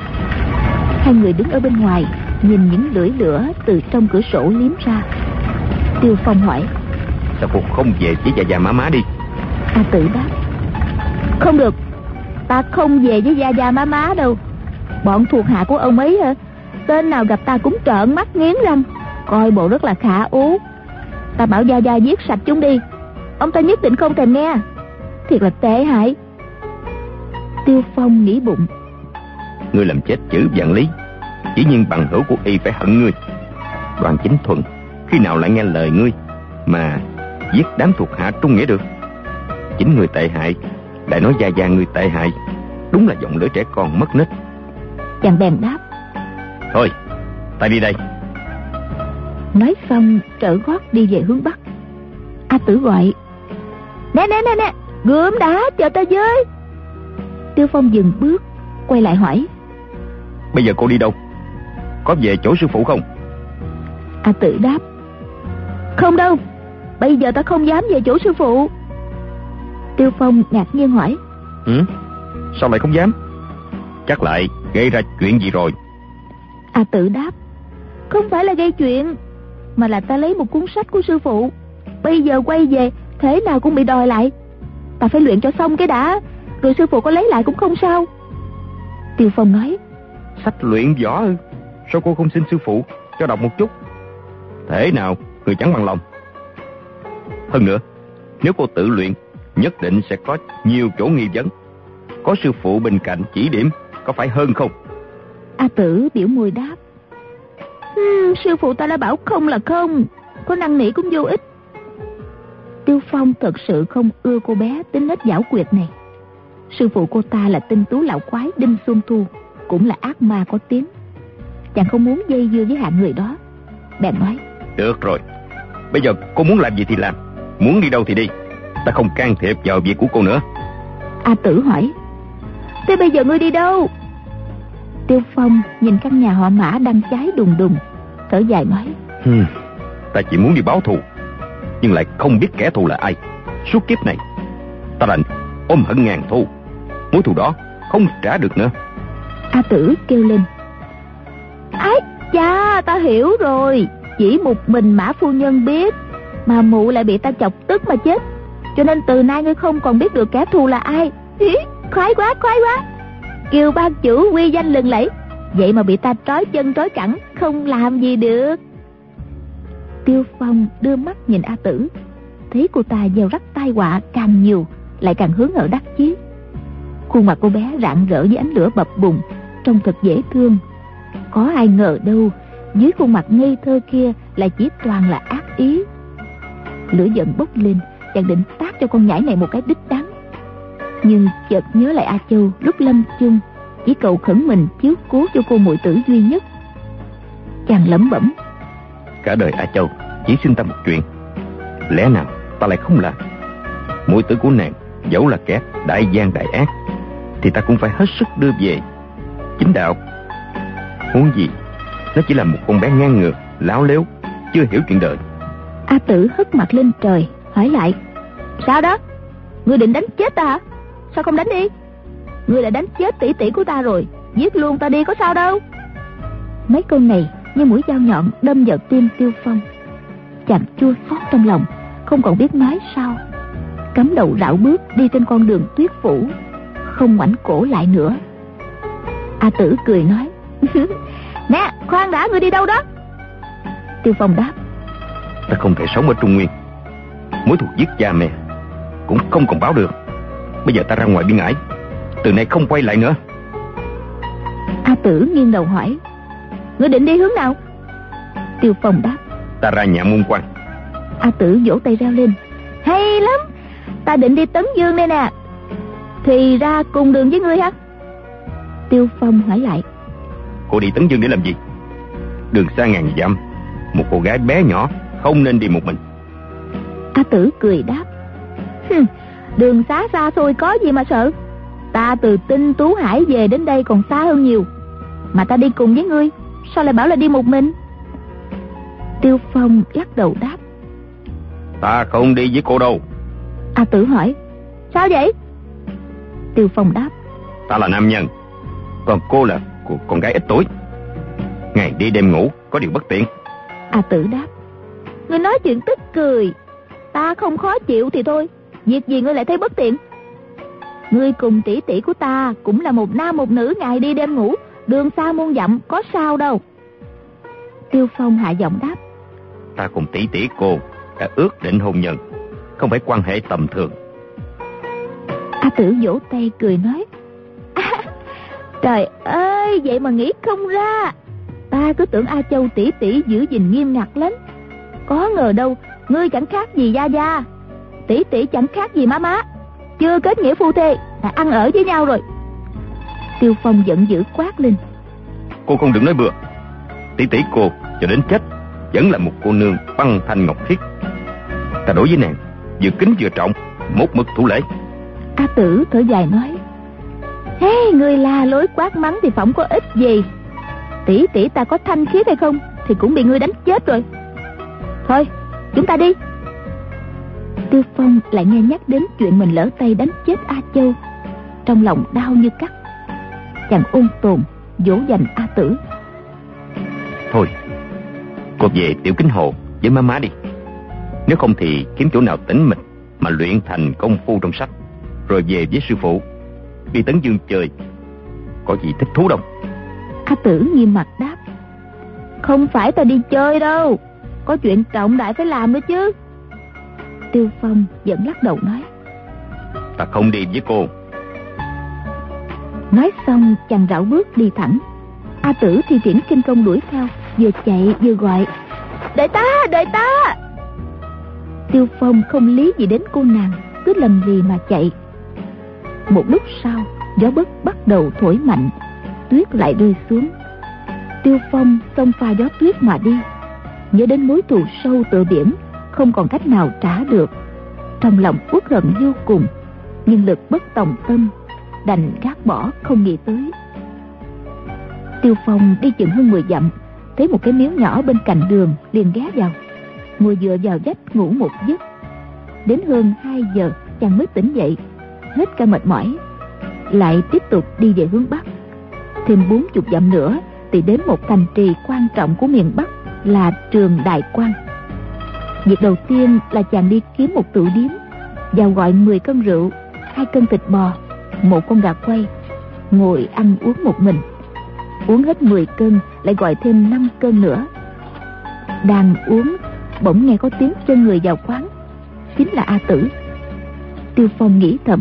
Hai người đứng ở bên ngoài nhìn những lưỡi lửa từ trong cửa sổ liếm ra. Tiêu Phong hỏi: Sao cô không về với Gia Gia má má đi? A Tử đáp: Không được, ta không về với Gia Gia má má đâu. Bọn thuộc hạ của ông ấy hả? Tên nào gặp ta cũng trợn mắt nghiến răng, coi bộ rất là khả ú. Ta bảo Gia Gia giết sạch chúng đi, ông ta nhất định không thèm nghe. Thiệt là tệ hại. Tiêu Phong nghĩ bụng: Ngươi làm chết chữ Vạn Lý, chỉ nhiên bằng hữu của y phải hận ngươi. Đoàn Chính Thuần khi nào lại nghe lời ngươi mà giết đám thuộc hạ trung nghĩa được? Chính người tệ hại lại nói Gia Gia người tệ hại, đúng là giọng lưỡi trẻ con mất nết. Chàng bèn đáp: Thôi, ta đi đây. Nói xong trở gót đi về hướng bắc. A Tử gọi: Nè nè nè nè, gươm đã, chờ ta với. Tiêu Phong dừng bước, quay lại hỏi: Bây giờ cô đi đâu? Có về chỗ sư phụ không? A Tử đáp: Không đâu, bây giờ ta không dám về chỗ sư phụ. Tiêu Phong ngạc nhiên hỏi: Ừ? Sao lại không dám? Chắc lại gây ra chuyện gì rồi? A Tử đáp: Không phải là gây chuyện, mà là ta lấy một cuốn sách của sư phụ, bây giờ quay về thế nào cũng bị đòi lại. Ta phải luyện cho xong cái đã, rồi sư phụ có lấy lại cũng không sao. Tiêu Phong nói: Sách luyện võ ư? Sao cô không xin sư phụ cho đọc một chút? Thế nào người chẳng bằng lòng. Hơn nữa, nếu cô tự luyện nhất định sẽ có nhiều chỗ nghi vấn. Có sư phụ bên cạnh chỉ điểm có phải hơn không? A Tử biểu môi đáp: hmm, Sư phụ ta đã bảo không là không, có năn nỉ cũng vô ích. Tiêu Phong thật sự không ưa cô bé tính nết giảo quyệt này. Sư phụ cô ta là tinh tú lão quái Đinh Xuân Thu, cũng là ác ma có tiếng. Chàng không muốn dây dưa với hạng người đó, bèn nói: Được rồi, bây giờ cô muốn làm gì thì làm, muốn đi đâu thì đi, ta không can thiệp vào việc của cô nữa. A Tử hỏi: Thế bây giờ ngươi đi đâu? Tiêu Phong nhìn căn nhà họ Mã đang cháy đùng đùng, thở dài nói: hmm, Ta chỉ muốn đi báo thù, nhưng lại không biết kẻ thù là ai. Suốt kiếp này ta đành ôm hận ngàn thù, mối thù đó không trả được nữa. A Tử kêu lên: Ái cha, ta hiểu rồi. Chỉ một mình Mã phu nhân biết, mà mụ lại bị ta chọc tức mà chết, cho nên từ nay ngươi không còn biết được kẻ thù là ai. Ý, khoái quá khoái quá. Kiều ban chủ uy danh lừng lẫy, vậy mà bị ta trói chân trói cẳng, không làm gì được. Tiêu Phong đưa mắt nhìn A Tử, thấy cô ta gieo rắc tai họa càng nhiều, lại càng hướng ở đắc chí. Khuôn mặt cô bé rạng rỡ với ánh lửa bập bùng, trông thật dễ thương. Có ai ngờ đâu, dưới khuôn mặt ngây thơ kia lại chỉ toàn là ác ý. Lửa giận bốc lên, chàng định tát cho con nhãi này một cái đích đáng, nhưng chợt nhớ lại A Châu lúc lâm chung chỉ cầu khẩn mình chiếu cố cho cô muội tử duy nhất. Chàng lẩm bẩm: Cả đời A Châu chỉ xin ta một chuyện, lẽ nào ta lại không làm? Muội tử của nàng dẫu là kẻ đại gian đại ác, thì ta cũng phải hết sức đưa về chính đạo. Huống gì nó chỉ là một con bé ngang ngược, láo lếu, chưa hiểu chuyện đời. A Tử hất mặt lên trời hỏi lại: Sao đó? Ngươi định đánh chết ta hả? Sao không đánh đi? Ngươi đã đánh chết tỷ tỷ của ta rồi, giết luôn ta đi có sao đâu. Mấy câu này như mũi dao nhọn đâm vào tim Tiêu Phong. Chàng chua xót trong lòng, không còn biết nói sao, cắm đầu rảo bước đi trên con đường tuyết phủ, không ngoảnh cổ lại nữa. A Tử cười nói: Nè, khoan đã, ngươi đi đâu đó? Tiêu Phong đáp: Ta không thể sống ở Trung Nguyên, mối thù giết cha mẹ cũng không còn báo được. Bây giờ ta ra ngoài biên ải, từ nay không quay lại nữa. A Tử nghiêng đầu hỏi: Ngươi định đi hướng nào? Tiêu Phong đáp: Ta ra nhà môn quan. A Tử vỗ tay reo lên: Hay lắm, Ta định đi Tấn Dương đây nè. Thì ra cùng đường với ngươi hả? Tiêu Phong hỏi lại. Cô đi Tấn Dương để làm gì? Đường xa ngàn dặm, một cô gái bé nhỏ không nên đi một mình. A Tử cười đáp. Hừm, đường xá xa xôi có gì mà sợ. Ta từ Tinh Tú Hải về đến đây còn xa hơn nhiều. Mà ta đi cùng với ngươi, sao lại bảo là đi một mình? Tiêu Phong lắc đầu đáp. Ta không đi với cô đâu. A Tử hỏi. Sao vậy? Tiêu Phong đáp. Ta là nam nhân, còn cô là cô, con gái ít tuổi. Ngày đi đêm ngủ có điều bất tiện. A Tử đáp. Ngươi nói chuyện tức cười. Ta không khó chịu thì thôi, việc gì ngươi lại thấy bất tiện? Ngươi cùng tỷ tỷ của ta cũng là một nam một nữ, ngày đi đêm ngủ, đường xa muôn dặm, có sao đâu. Tiêu Phong hạ giọng đáp. Ta cùng tỷ tỷ cô đã ước định hôn nhân, không phải quan hệ tầm thường. A Tử vỗ tay cười nói. À, trời ơi, vậy mà nghĩ không ra. Ta cứ tưởng A Châu tỷ tỷ giữ gìn nghiêm ngặt lắm. Có ngờ đâu, ngươi chẳng khác gì Gia Gia, tỷ tỷ chẳng khác gì má má. Chưa kết nghĩa phu thê đã ăn ở với nhau rồi. Tiêu Phong giận dữ quát lên. Cô không đừng nói bừa. Tỷ tỷ cô cho đến chết vẫn là một cô nương băng thanh ngọc khiết. Ta đối với nàng vừa kính vừa trọng, một mực thủ lễ. A Tử thở dài nói. Hé, hey, người la lối quát mắng thì phỏng có ích gì. Tỷ tỷ ta có thanh khiết hay không thì cũng bị ngươi đánh chết rồi. Thôi, chúng ta đi. Tiêu Phong lại nghe nhắc đến chuyện mình lỡ tay đánh chết A Châu, trong lòng đau như cắt. Chàng ôn tồn dỗ dành A Tử. Thôi, cô về Tiểu Kính Hồ với má má đi. Nếu không thì kiếm chỗ nào tĩnh mịch mà luyện thành công phu trong sách, rồi về với sư phụ. Đi Tấn Dương chơi có gì thích thú đâu. A Tử nghiêm mặt đáp. Không phải ta đi chơi đâu, có chuyện trọng đại phải làm nữa chứ. Tiêu Phong vẫn lắc đầu nói. Ta không đi với cô. Nói xong chàng rảo bước đi thẳng. A Tử thi triển kinh công đuổi theo, vừa chạy vừa gọi. Đợi ta, đợi ta. Tiêu Phong không lý gì đến cô nàng, cứ lầm lì mà chạy. Một lúc sau, gió bấc bắt đầu thổi mạnh, tuyết lại rơi xuống. Tiêu Phong xông pha gió tuyết mà đi, nhớ đến mối thù sâu tựa biển, không còn cách nào trả được. Trong lòng uất hận vô cùng, nhưng lực bất tòng tâm, đành gác bỏ không nghĩ tới. Tiêu Phong đi chừng hơn mười dặm, thấy một cái miếu nhỏ bên cạnh đường, liền ghé vào, ngồi dựa vào vách ngủ một giấc. Đến hơn hai giờ chàng mới tỉnh dậy, hết cả mệt mỏi, lại tiếp tục đi về hướng bắc. Thêm bốn chục dặm nữa thì đến một thành trì quan trọng của miền Bắc là Trường Đại Quan. Việc đầu tiên là chàng đi kiếm một tửu điếm, vào gọi mười cân rượu, hai cân thịt bò, một con gà quay, ngồi ăn uống một mình. Uống hết mười cân lại gọi thêm năm cân nữa. Đang uống bỗng nghe có tiếng chân người vào quán, chính là A Tử. Tiêu Phong nghĩ thầm.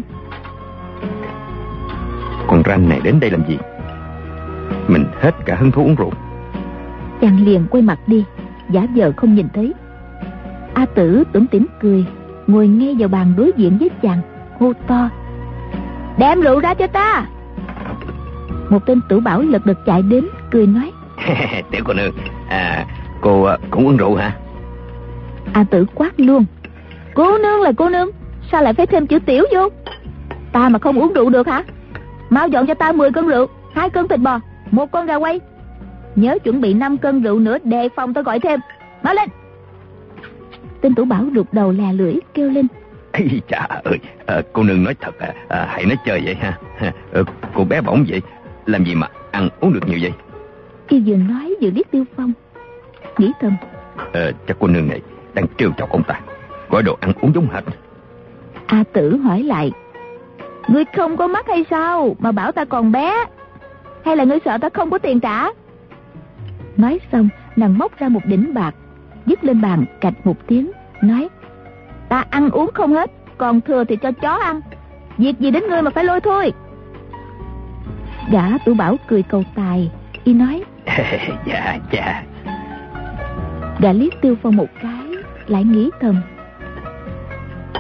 Con ranh này đến đây làm gì? Mình hết cả hứng thú uống rượu. Chàng liền quay mặt đi, giả vờ không nhìn thấy. A Tử tủm tỉm cười, ngồi ngay vào bàn đối diện với chàng, hô to. Đem rượu ra cho ta. Một tên tử bảo lật đật chạy đến, cười nói. Tiểu cô nương, à, cô cũng uống rượu hả? A Tử quát luôn. Cô nương là cô nương, sao lại phải thêm chữ tiểu vô? Ta mà không uống rượu được hả? Mau dọn cho ta mười cân rượu, hai cân thịt bò, một con gà quay. Nhớ chuẩn bị năm cân rượu nữa, đề phòng tôi gọi thêm. Mau lên. Tên tử bảo rụt đầu lè lưỡi kêu lên. Ây chà ơi, à, cô nương nói thật à, à, hãy nói chơi vậy ha. À, cô bé bỏng vậy, làm gì mà ăn uống được nhiều vậy? Y vừa nói vừa liếc Tiêu Phong, nghĩ thầm. À, chắc cô nương này đang trêu chọc ông ta, gọi đồ ăn uống giống hệt. A Tử hỏi lại. Ngươi không có mắt hay sao mà bảo ta còn bé? Hay là ngươi sợ ta không có tiền trả? Nói xong nàng móc ra một đỉnh bạc, dứt lên bàn cạch một tiếng, nói. Ta ăn uống không hết, còn thừa thì cho chó ăn. Việc gì đến ngươi mà phải lôi thôi. Gã tử bảo cười cầu tài, y nói. Dạ dạ. Gã liếc Tiêu Phong một cái, lại nghĩ thầm.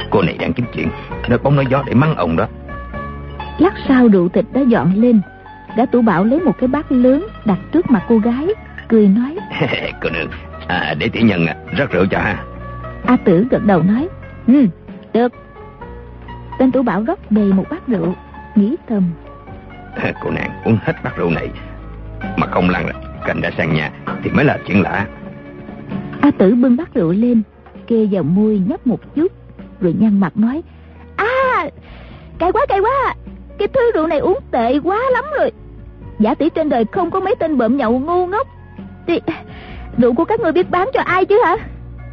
Cô này đang kiếm chuyện, nói bóng nói gió để mắng ông đó. Lát sau rượu thịt đã dọn lên. Gã Tủ Bảo lấy một cái bát lớn đặt trước mặt cô gái, cười nói: Cô nương, à, để tiểu nhân rót rượu cho ha. A Tử gật đầu nói: Ừ, được. Tên Tủ Bảo rót đầy một bát rượu, nghĩ thầm: Cô nàng uống hết bát rượu này mà không lăn cành ra sàn nhà thì mới là chuyện lạ. A Tử bưng bát rượu lên, kê vào môi nhấp một chút, rồi nhăn mặt nói: À, cay quá cay quá, cái thứ rượu này uống tệ quá lắm rồi. Giả tỷ trên đời không có mấy tên bợm nhậu ngu ngốc thì rượu của các ngươi biết bán cho ai chứ hả?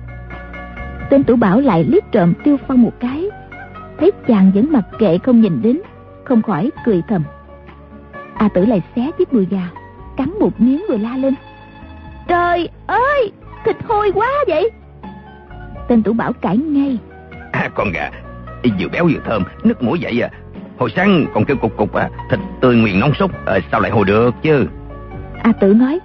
Tên Tủ Bảo lại liếc trộm Tiêu Phong một cái, thấy chàng vẫn mặc kệ không nhìn đến, không khỏi cười thầm. A Tử lại xé chiếc đùi gà, cắn một miếng rồi la lên: Trời ơi, thịt hôi quá vậy. Tên Tủ Bảo cãi ngay: À, con gà vừa béo vừa thơm, nước mũi vậy à. Hồi sáng còn kêu cục cục à, thịt tươi nguyên nóng sốt, à, sao lại hồi được chứ? A Tử nói: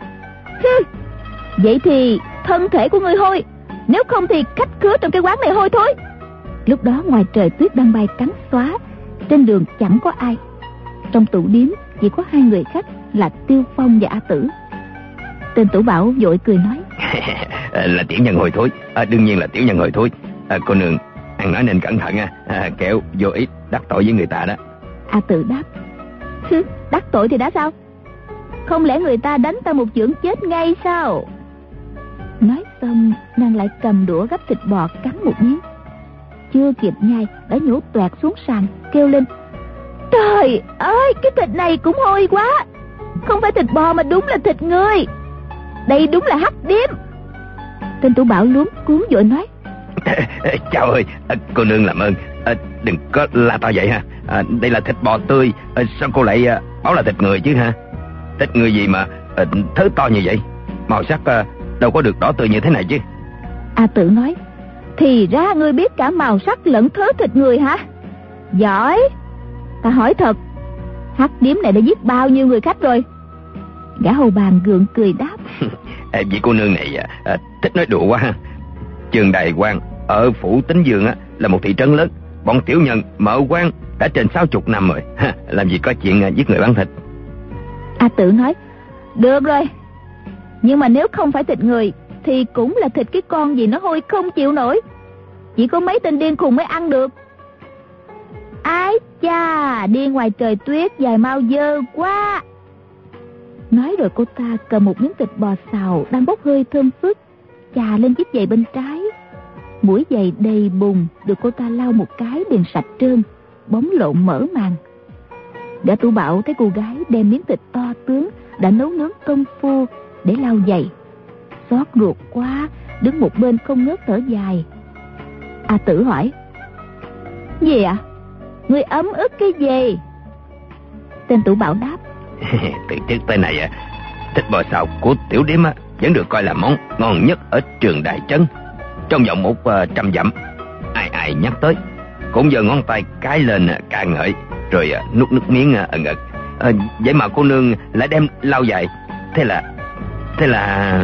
Vậy thì thân thể của ngươi hôi, nếu không thì khách khứa trong cái quán này hôi thôi. Lúc đó ngoài trời tuyết đang bay trắng xóa, trên đường chẳng có ai. Trong tủ điếm chỉ có hai người khách là Tiêu Phong và A Tử. Tên Tủ Bảo vội cười nói: Là tiểu nhân hồi thối, à, đương nhiên là tiểu nhân hồi thối. À, cô nương ăn nói nên cẩn thận à, à kẻo vô ý đắc tội với người ta đó. A Tử đáp: Đắc tội thì đã sao? Không lẽ người ta đánh ta một chưởng chết ngay sao? Nói xong nàng lại cầm đũa gắp thịt bò cắn một miếng, chưa kịp nhai đã nhổ toẹt xuống sàn, kêu lên: Trời ơi, cái thịt này cũng hôi quá. Không phải thịt bò mà đúng là thịt người. Đây đúng là hắc điếm. Tên Tủ Bảo luống cuống vội nói: Chào ơi, à, cô nương làm ơn, à, đừng có la to vậy ha. À, đây là thịt bò tươi, à, sao cô lại à, bảo là thịt người chứ ha? Thịt người gì mà à, thớ to như vậy? Màu sắc à, đâu có được đỏ tươi như thế này chứ. A Tử nói: Thì ra ngươi biết cả màu sắc lẫn thớ thịt người hả? Giỏi. Ta hỏi thật, hắc điếm này đã giết bao nhiêu người khách rồi? Gã hầu bàn gượng cười đáp: à, vị cô nương này à, à, thích nói đùa quá ha. Trường Đài Quan ở phủ Tính Dương á, là một thị trấn lớn. Bọn tiểu nhân mở quán đã trên sáu chục năm rồi ha, làm gì có chuyện à, giết người bán thịt. A Tử nói: Được rồi, nhưng mà nếu không phải thịt người thì cũng là thịt cái con gì nó hôi không chịu nổi. Chỉ có mấy tên điên khùng mới ăn được. Ái cha, đi ngoài trời tuyết dài mau dơ quá. Nói rồi cô ta cầm một miếng thịt bò xào đang bốc hơi thơm phức, chà lên chiếc giày bên trái. Mũi giày đầy bùn được cô ta lau một cái liền sạch trơn, bóng lộn mở màn. Gã Tủ Bảo thấy cô gái đem miếng thịt to tướng đã nấu nướng công phu để lau giày, xót ruột quá, đứng một bên không ngớt thở dài. A Tử hỏi: Gì ạ? À? Người ấm ức cái gì? Tên Tủ Bảo đáp: Từ trước tới này à, thịt bò xào của tiểu điếm á, vẫn được coi là món ngon nhất ở Trường Đại Trấn. Trong vòng một uh, trăm dặm, ai ai nhắc tới cũng giơ ngón tay cái lên uh, ca ngợi, rồi uh, nuốt nước miếng uh, ẩn ực. Uh, vậy mà cô nương lại đem lau giày, thế là thế là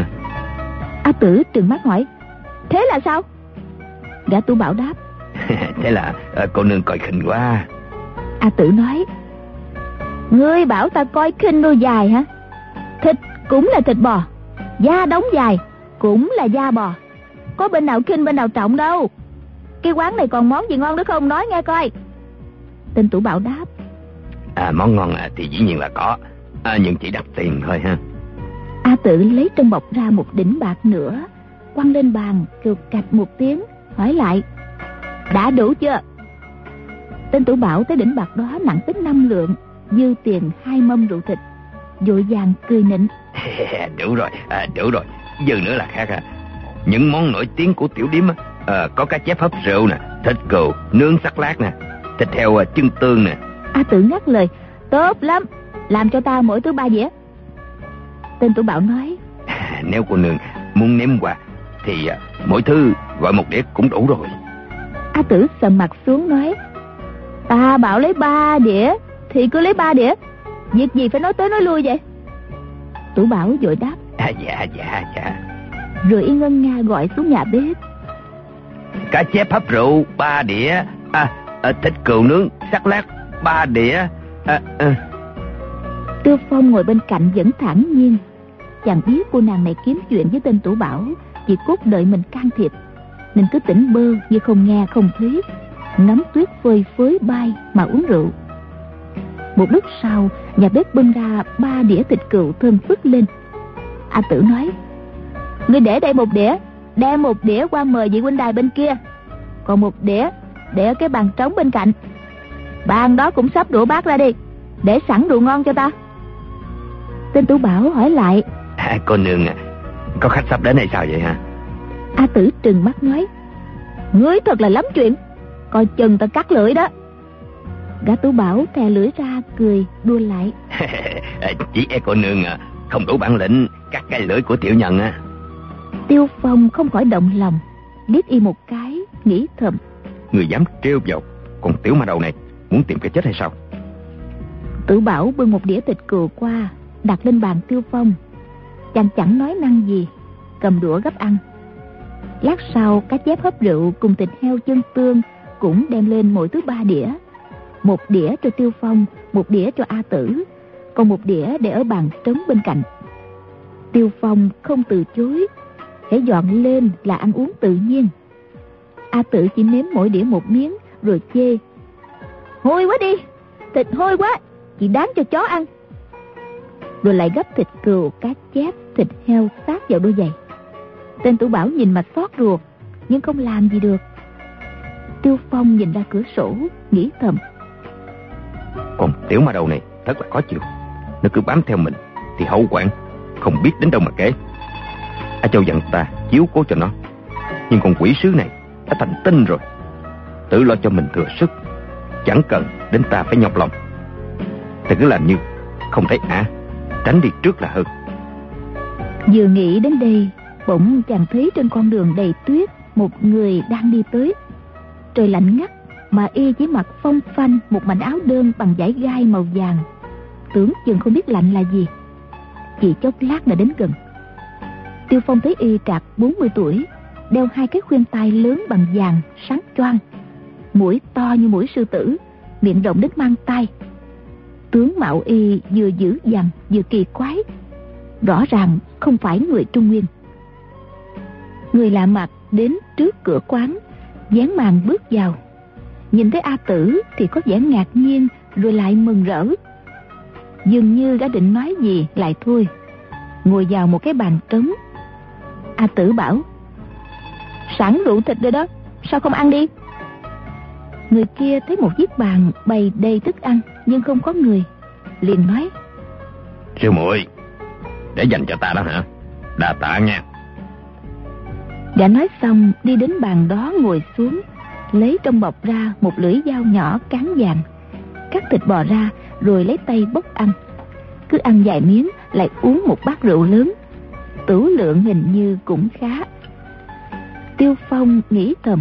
A Tử trừng mắt hỏi: Thế là sao? Gã Tủ Bảo đáp: Thế là uh, cô nương coi khinh quá. A Tử nói: Ngươi bảo ta coi khinh đôi dài hả? Thịt cũng là thịt bò, da đóng dài cũng là da bò, có bên nào khinh bên nào trọng đâu. Cái quán này còn món gì ngon nữa không, nói nghe coi. Tên Tủ Bảo đáp: À, món ngon à, thì dĩ nhiên là có, à, nhưng chỉ đắt tiền thôi ha. A Tử lấy trong bọc ra một đỉnh bạc nữa, quăng lên bàn, kêu cạch một tiếng, hỏi lại: Đã đủ chưa? Tên Tủ Bảo thấy đỉnh bạc đó nặng tới năm lượng, dư tiền hai mâm rượu thịt, vội vàng cười nịnh: Đủ rồi, à, đủ rồi, dư nữa là khác à. Những món nổi tiếng của tiểu điếm á, à, có cá chép hấp rượu nè, thịt cừu nướng sắc lát nè, thịt heo à, chân tương nè. A Tử ngắt lời: Tốt lắm, làm cho ta mỗi thứ ba dĩa. Tên Tủ Bảo nói: à, Nếu cô nương muốn nếm quà thì à, mỗi thứ gọi một đĩa cũng đủ rồi. A Tử sầm mặt xuống nói: Ta bảo lấy ba đĩa thì cứ lấy ba đĩa, việc gì phải nói tới nói lui vậy? Tủ Bảo vội đáp: à, Dạ dạ dạ. Rồi y ngân nga gọi xuống nhà bếp: cá chép hấp rượu ba đĩa, à, à, thịt cừu nướng sắc lát ba đĩa. À, à. Tiêu Phong ngồi bên cạnh vẫn thản nhiên. Chàng biết cô nàng này kiếm chuyện với tên Tủ Bảo chỉ cốt đợi mình can thiệp, nên cứ tỉnh bơ như không nghe không thấy, ngắm tuyết phơi phới bay mà uống rượu. Một lúc sau, nhà bếp bưng ra ba đĩa thịt cừu thơm phức lên. A Tử nói: "Ngươi để đây một đĩa, đem một đĩa qua mời vị huynh đài bên kia, còn một đĩa để ở cái bàn trống bên cạnh. Bàn đó cũng sắp đũa bát ra đi, để sẵn rượu ngon cho ta." Tên Tủ Bảo hỏi lại: À, cô nương à, có khách sắp đến hay sao vậy hả? A Tử trừng mắt nói: "Ngươi thật là lắm chuyện, coi chừng ta cắt lưỡi đó." Gã Tủ Bảo thè lưỡi ra cười đua lại: "Chỉ e cô nương à, không đủ bản lĩnh cắt cái lưỡi của tiểu nhân á." Tiêu Phong không khỏi động lòng, liếc y một cái, nghĩ thầm: Người dám trêu vào con tiểu ma đầu này, muốn tìm cái chết hay sao? Tử Bảo bưng một đĩa thịt cừu qua, đặt lên bàn Tiêu Phong. Chàng chẳng nói năng gì, cầm đũa gấp ăn. Lát sau, cá chép hấp rượu cùng thịt heo chân tương cũng đem lên mỗi thứ ba đĩa. Một đĩa cho Tiêu Phong, một đĩa cho A Tử, còn một đĩa để ở bàn trống bên cạnh. Tiêu Phong không từ chối, hễ dọn lên là ăn uống tự nhiên. A Tử chỉ nếm mỗi đĩa một miếng rồi chê: "Hôi quá đi, thịt hôi quá, chỉ đáng cho chó ăn." Rồi lại gấp thịt cừu, cá chép, thịt heo sát vào đôi giày. Tên Tủ Bảo nhìn mà xót ruột, nhưng không làm gì được. Tiêu Phong nhìn ra cửa sổ, nghĩ thầm: Còn tiểu ma đầu này thật là khó chịu, nó cứ bám theo mình thì hậu quản không biết đến đâu mà kể. A Châu dặn ta chiếu cố cho nó, nhưng con quỷ sứ này đã thành tinh rồi, tự lo cho mình thừa sức, chẳng cần đến ta phải nhọc lòng. Ta cứ làm như không thấy ả, tránh đi trước là hơn. Vừa nghĩ đến đây, bỗng chàng thấy trên con đường đầy tuyết một người đang đi tới. Trời lạnh ngắt mà y chỉ mặc phong phanh một mảnh áo đơn bằng vải gai màu vàng, tưởng chừng không biết lạnh là gì. Chỉ chốc lát đã đến gần. Tiêu Phong thấy y trạc bốn mươi tuổi, đeo hai cái khuyên tai lớn bằng vàng sáng choang, mũi to như mũi sư tử, miệng rộng đến mang tai. Tướng mạo y vừa dữ dằn vừa kỳ quái, rõ ràng không phải người Trung Nguyên. Người lạ mặt đến trước cửa quán, vén màn bước vào. Nhìn thấy A Tử thì có vẻ ngạc nhiên, rồi lại mừng rỡ. Dường như gã định nói gì lại thôi, ngồi vào một cái bàn trống. A Tử bảo: "Sẵn rượu thịt rồi đó, sao không ăn đi?" Người kia thấy một chiếc bàn bày đầy thức ăn nhưng không có người, liền nói: "Sư muội, để dành cho ta đó hả? Đa tạ nha." Đã nói xong đi đến bàn đó ngồi xuống, lấy trong bọc ra một lưỡi dao nhỏ cán vàng, cắt thịt bò ra rồi lấy tay bốc ăn. Cứ ăn vài miếng lại uống một bát rượu lớn, tửu lượng hình như cũng khá. Tiêu Phong nghĩ thầm: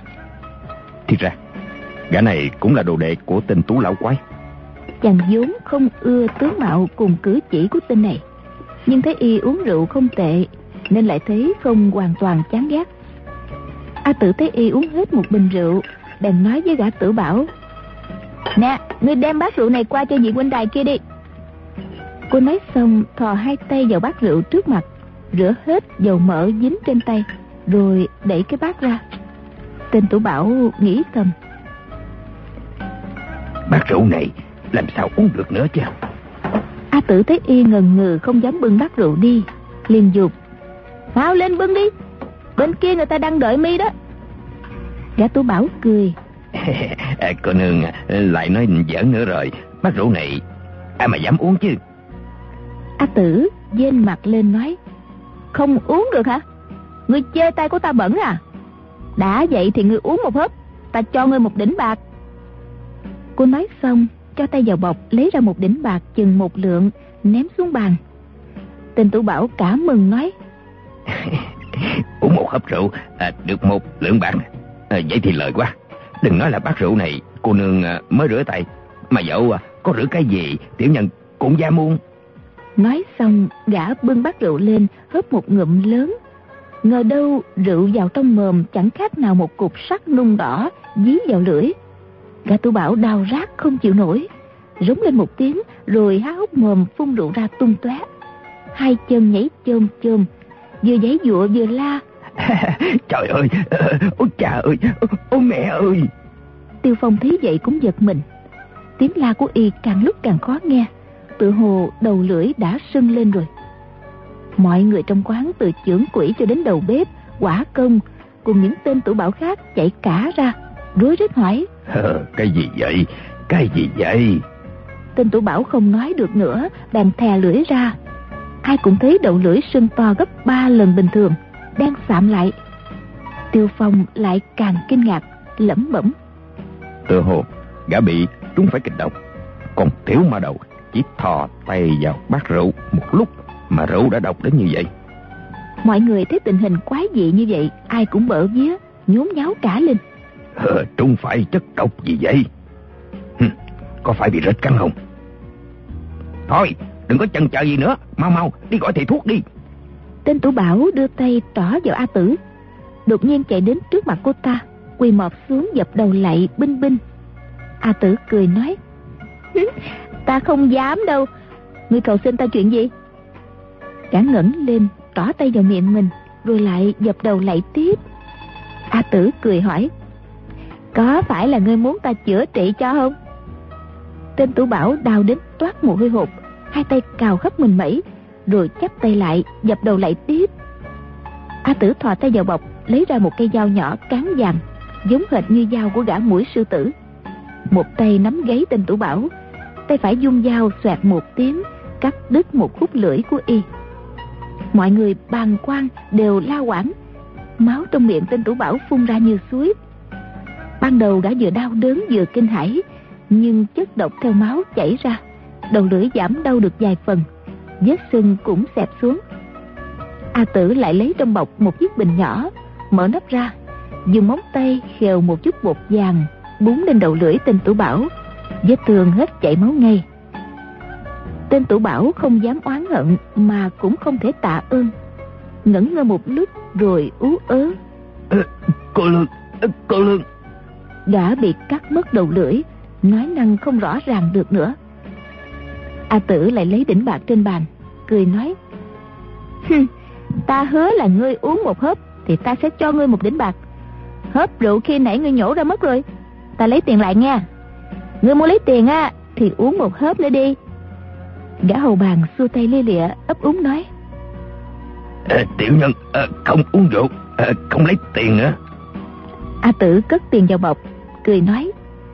Thì ra gã này cũng là đồ đệ của tên Tú lão quái. Chàng vốn không ưa tướng mạo cùng cử chỉ của tên này, nhưng thấy y uống rượu không tệ nên lại thấy không hoàn toàn chán ghét. A Tử thấy y uống hết một bình rượu, bèn nói với gã Tử Bảo: "Nè, ngươi đem bát rượu này qua cho vị huynh đài kia đi." Cô nói xong thò hai tay vào bát rượu trước mặt, rửa hết dầu mỡ dính trên tay, rồi đẩy cái bát ra. Tên Tử Bảo nghĩ thầm: Bát rượu này làm sao uống được nữa chứ? A Tử thấy y ngần ngừ không dám bưng bát rượu đi, liền dục: "Mau lên bưng đi, bên kia người ta đang đợi mi đó." Gã Tử Bảo cười: "Cô nương lại nói giỡn nữa rồi, bát rượu này ai mà dám uống chứ?" A Tử vênh mặt lên nói: "Không uống được hả? Ngươi chê tay của ta bẩn à? Đã vậy thì ngươi uống một hớp, ta cho ngươi một đỉnh bạc." Cô nói xong cho tay vào bọc lấy ra một đỉnh bạc chừng một lượng, ném xuống bàn. Tên Tử Bảo cả mừng nói: "Uống một hớp rượu à, được một lượng bạc à, vậy thì lời quá. Đừng nói là bát rượu này cô nương à, mới rửa tay, mà dẫu à, có rửa cái gì tiểu nhân cũng dám uống." Nói xong gã bưng bát rượu lên hớp một ngụm lớn, Ngờ đâu rượu vào trong mồm chẳng khác nào một cục sắt nung đỏ dí vào lưỡi. Gã Tử Bảo đau rát không chịu nổi, rống lên một tiếng rồi há hốc mồm phun rượu ra tung tóe. Hai chân nhảy chôm chôm, vừa giãy giụa vừa la. Trời ơi, ôi cha ơi, ôi mẹ ơi. Tiêu Phong thấy vậy cũng giật mình. Tiếng la của y càng lúc càng khó nghe, tự hồ đầu lưỡi đã sưng lên rồi. Mọi người trong quán từ chưởng quỷ cho đến đầu bếp, quả công cùng những tên tủ bảo khác chạy cả ra, rối rít hỏi: Cái gì vậy? Cái gì vậy? Tên tủ bảo không nói được nữa, đành thè lưỡi ra. Ai cũng thấy đầu lưỡi sưng to gấp ba lần bình thường, đang sạm lại. Tiêu Phong lại càng kinh ngạc, lẩm bẩm: Tự hồ gã bị trúng phải kịch độc, còn tiểu ma đầu chỉ thò tay vào bát rượu một lúc mà rượu đã độc đến như vậy. Mọi người thấy tình hình quái dị như vậy, ai cũng bỡ vía, nhốn nháo cả lên. Ờ, trúng phải chất độc gì vậy? Hừm, có phải bị rết cắn không? Thôi, đừng có chần chờ gì nữa, mau mau đi gọi thầy thuốc đi. Tên tủ bảo đưa tay trỏ vào A Tử, đột nhiên chạy đến trước mặt cô ta, quỳ mọp xuống dập đầu lạy binh binh. A Tử cười nói: Ta không dám đâu, ngươi cầu xin ta chuyện gì? Gã ngẩng lên trỏ tay vào miệng mình, rồi lại dập đầu lạy tiếp. A Tử cười hỏi: Có phải là ngươi muốn ta chữa trị cho không? Tên tủ bảo đau đến toát mồ hôi hột, hai tay cào khắp mình mẩy, rồi chắp tay lại dập đầu lạy tiếp. A Tử thò tay vào bọc, lấy ra một cây dao nhỏ cán vàng, giống hệt như dao của gã muỗi sư tử. Một tay nắm gáy tên tủ bảo, tay phải dung dao xoẹt một tiếng, cắt đứt một khúc lưỡi của y. Mọi người bàng quan đều la quảng, máu trong miệng tên tủ bảo phun ra như suối. Ban đầu gã vừa đau đớn vừa kinh hãi, nhưng chất độc theo máu chảy ra, đầu lưỡi giảm đau được vài phần, vết sưng cũng xẹp xuống. A Tử lại lấy trong bọc một chiếc bình nhỏ, mở nắp ra, dùng móng tay khều một chút bột vàng búng lên đầu lưỡi tên tủ bảo, vết thương hết chảy máu ngay. Tên tủ bảo không dám oán hận mà cũng không thể tạ ơn, ngẩn ngơ một lúc rồi ú ớ: ờ, Cô Lương, cô Lương. Gã bị cắt mất đầu lưỡi, nói năng không rõ ràng được nữa. A Tử lại lấy đỉnh bạc trên bàn, cười nói: Ta hứa là ngươi uống một hớp thì ta sẽ cho ngươi một đỉnh bạc. Hớp rượu khi nãy ngươi nhổ ra mất rồi, ta lấy tiền lại nha. Ngươi muốn lấy tiền á thì uống một hớp nữa đi. Gã hầu bàn xua tay lia lịa ấp úng nói: à, Tiểu nhân à, không uống rượu, à, không lấy tiền nữa. A Tử cất tiền vào bọc, cười nói: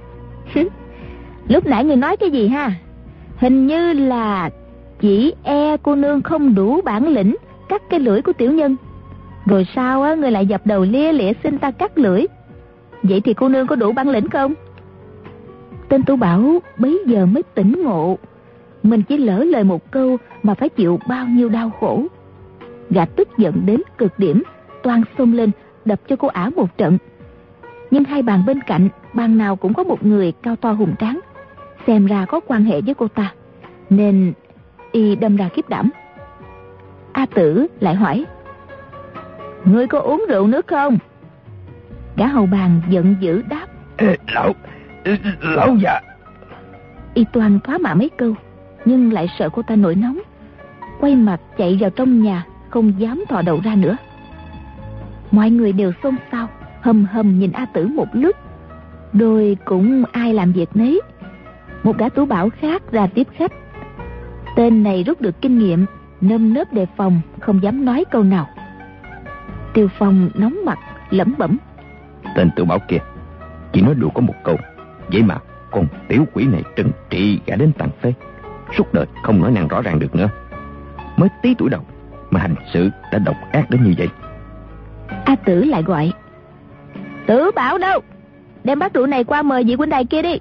Lúc nãy ngươi nói cái gì ha? Hình như là chỉ e cô nương không đủ bản lĩnh cắt cái lưỡi của tiểu nhân, rồi sao á ngươi lại dập đầu lia lịa xin ta cắt lưỡi. Vậy thì cô nương có đủ bản lĩnh không? Tên tủ bảo bấy giờ mới tỉnh ngộ, mình chỉ lỡ lời một câu mà phải chịu bao nhiêu đau khổ. Gã tức giận đến cực điểm, toan xông lên đập cho cô ả một trận. Nhưng hai bàn bên cạnh, bàn nào cũng có một người cao to hùng tráng, xem ra có quan hệ với cô ta, nên y đâm ra khiếp đảm. A Tử lại hỏi: Ngươi có uống rượu nước không? Gã hầu bàn giận dữ đáp: Ê, lão, lão già. Y toan thoá mạ mấy câu, nhưng lại sợ cô ta nổi nóng, quay mặt chạy vào trong nhà, không dám thò đầu ra nữa. Mọi người đều xôn xao, hầm hầm nhìn A Tử một lúc, rồi cũng ai làm việc nấy. Một gã tủ bảo khác ra tiếp khách. Tên này rút được kinh nghiệm, nơm nớp đề phòng, không dám nói câu nào. Tiêu Phong nóng mặt lẩm bẩm: Tên tủ bảo kia chỉ nói đùa có một câu, vậy mà con tiểu quỷ này trừng trị gã đến tàn phế, suốt đời không nói năng rõ ràng được nữa. Mới tí tuổi đầu mà hành sự đã độc ác đến như vậy. A Tử lại gọi: Tử Bảo đâu? Đem bát rượu này qua mời vị huynh đài kia đi.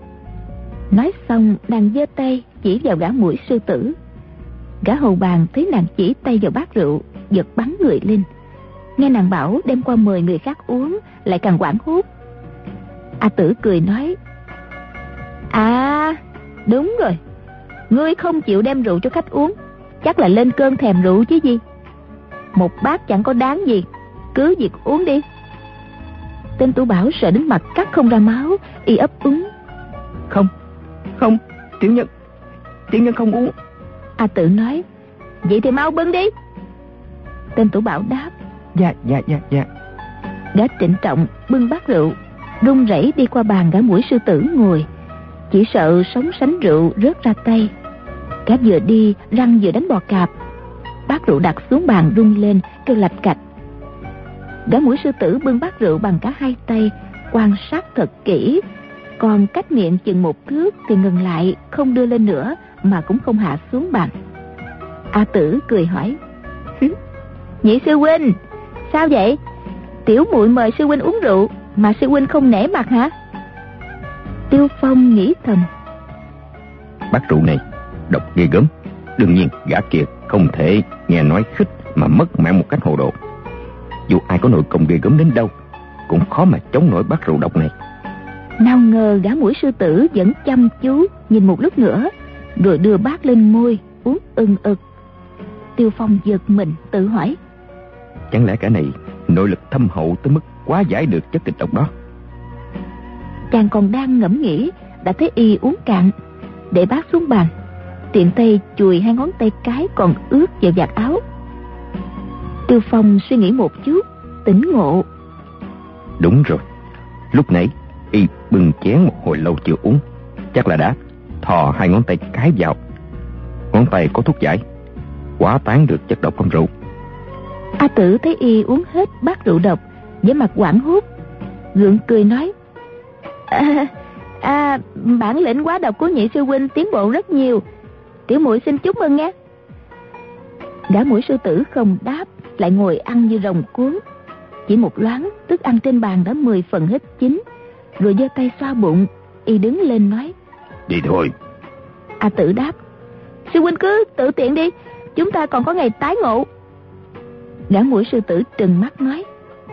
Nói xong nàng giơ tay chỉ vào gã muỗi sư tử. Gã hầu bàn thấy nàng chỉ tay vào bát rượu, giật bắn người lên. Nghe nàng bảo đem qua mời người khác uống, lại càng hoảng hốt. A Tử cười nói: À đúng rồi, ngươi không chịu đem rượu cho khách uống, chắc là lên cơn thèm rượu chứ gì. Một bát chẳng có đáng gì, cứ việc uống đi. Tên Tú Bảo sợ đến mặt cắt không ra máu, y ấp úng. Không, không, tiểu nhân, tiểu nhân không uống. A Tử nói, vậy thì mau bưng đi. Tên Tú Bảo đáp, Dạ, dạ, dạ, dạ. Gã trịnh trọng bưng bát rượu, run rẩy đi qua bàn gã Mũi Sư Tử ngồi, chỉ sợ sóng sánh rượu rớt ra tay. Gã vừa đi răng vừa đánh bò cạp, bát rượu đặt xuống bàn rung lên kêu lạch cạch. Gã Mũi Sư Tử bưng bát rượu bằng cả hai tay, quan sát thật kỹ, còn cách miệng chừng một thước thì ngừng lại, không đưa lên nữa mà cũng không hạ xuống bàn. A Tử cười hỏi, Nhị sư huynh, sao vậy? Tiểu muội mời sư huynh uống rượu mà sư huynh không nể mặt hả? Tiêu Phong nghĩ thầm, bát rượu này độc ghê gớm, đương nhiên gã kia không thể nghe nói khích mà mất mạng một cách hồ đồ. Dù ai có nội công ghê gớm đến đâu cũng khó mà chống nổi bát rượu độc này. Nào ngờ gã Mũi Sư Tử vẫn chăm chú nhìn một lúc nữa, rồi đưa bát lên môi uống ưng ực. Tiêu Phong giật mình tự hỏi, chẳng lẽ kẻ này nội lực thâm hậu tới mức quá giải được chất kịch độc đó? Chàng còn đang ngẫm nghĩ, đã thấy y uống cạn, để bát xuống bàn, tiện tay chùi hai ngón tay cái còn ướt vào vạt áo. Tiêu Phong suy nghĩ một chút, tỉnh ngộ. Đúng rồi, lúc nãy y bưng chén một hồi lâu chưa uống, chắc là đã thò hai ngón tay cái vào. Ngón tay có thuốc giải, quá tán được chất độc trong rượu. A Tử thấy y uống hết bát rượu độc, vẻ mặt hoảng hốt, gượng cười nói, à, à, bản lĩnh quá độc của nhị sư huynh tiến bộ rất nhiều, tiểu muội xin chúc mừng nghe. Gã Mũi Sư Tử không đáp, lại ngồi ăn như rồng cuốn. Chỉ một loáng, thức ăn trên bàn đã mười phần hết chín, rồi giơ tay xoa bụng, y đứng lên nói, đi thôi. A Tử đáp, sư huynh cứ tự tiện đi, chúng ta còn có ngày tái ngộ. Gã Mũi Sư Tử trừng mắt nói,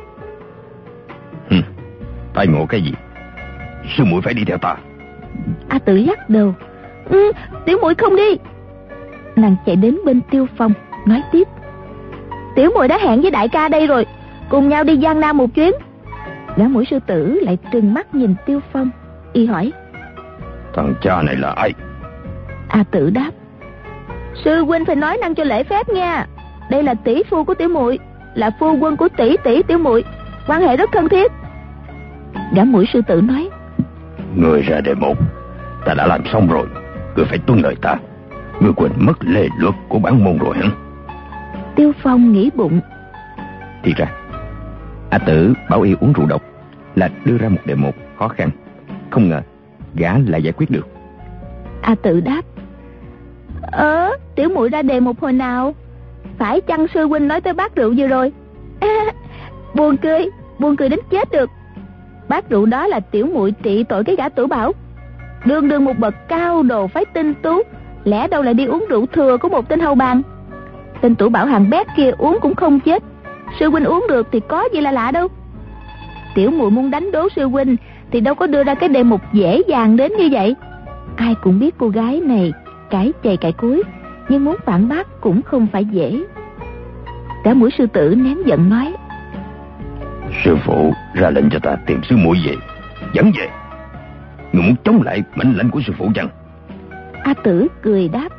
Hừ, tái ngộ cái gì? Sư muội phải đi theo ta. A Tử lắc đầu, ừ, tiểu muội không đi. Nàng chạy đến bên Tiêu Phong nói tiếp, tiểu muội đã hẹn với đại ca đây rồi, cùng nhau đi Giang Nam một chuyến. Gã Mũi Sư Tử lại trừng mắt nhìn Tiêu Phong, y hỏi, thằng cha này là ai? A Tử đáp, sư huynh phải nói năng cho lễ phép nha, đây là tỷ phu của tiểu muội, là phu quân của tỷ tỷ tiểu muội, quan hệ rất thân thiết. Gã Mũi Sư Tử nói, người ra đề một, ta đã làm xong rồi, ngươi phải tuân lời ta. Ngươi quên mất lề luật của bản môn rồi hả? Tiêu Phong nghĩ bụng, thì ra A Tử bảo y uống rượu độc là đưa ra một đề mục khó khăn, không ngờ gã lại giải quyết được. A Tử đáp, ờ tiểu muội ra đề mục hồi nào? Phải chăng sư huynh nói tới bát rượu vừa rồi? À, buồn cười, buồn cười đến chết được. Bát rượu đó là tiểu muội trị tội cái gã Tử Bảo, đường đường một bậc cao đồ phái tinh tú, lẽ đâu lại đi uống rượu thừa của một tên hầu bàn. Tên Tử Bảo hàng bét kia uống cũng không chết, sư huynh uống được thì có gì là lạ đâu. Tiểu muội muốn đánh đố sư huynh thì đâu có đưa ra cái đề mục dễ dàng đến như vậy. Ai cũng biết cô gái này cái chày cãi cúi, nhưng muốn phản bác cũng không phải dễ. Gã Mũi Sư Tử nén giận nói, sư phụ ra lệnh cho ta tìm sư muội về, dẫn về. Ngươi muốn chống lại mệnh lệnh của sư phụ chăng? A Tử cười đáp,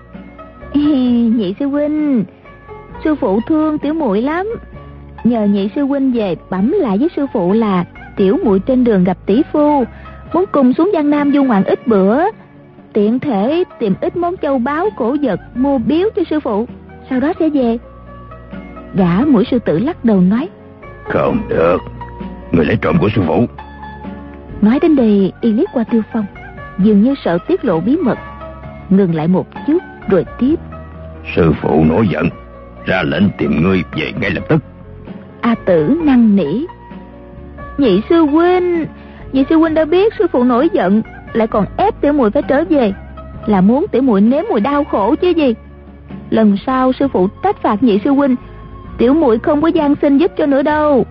nhị sư huynh, sư phụ thương tiểu muội lắm, nhờ nhị sư huynh về bẩm lại với sư phụ là tiểu muội trên đường gặp tỷ phu, muốn cùng xuống Giang Nam du ngoạn ít bữa, tiện thể tìm ít món châu báu cổ vật mua biếu cho sư phụ, sau đó sẽ về. Gã Mũi Sư Tử lắc đầu nói, không được, người lấy trộm của sư phụ. Nói đến đây y liếc qua Tiêu Phong, dường như sợ tiết lộ bí mật, ngừng lại một chút rồi tiếp, sư phụ nổi giận, ra lệnh tìm ngươi về ngay lập tức. A Tử năn nỉ, nhị sư huynh, nhị sư huynh đã biết sư phụ nổi giận, lại còn ép tiểu muội phải trở về, là muốn tiểu muội nếm mùi đau khổ chứ gì. Lần sau sư phụ trách phạt nhị sư huynh, tiểu muội không có gian xin giúp cho nữa đâu.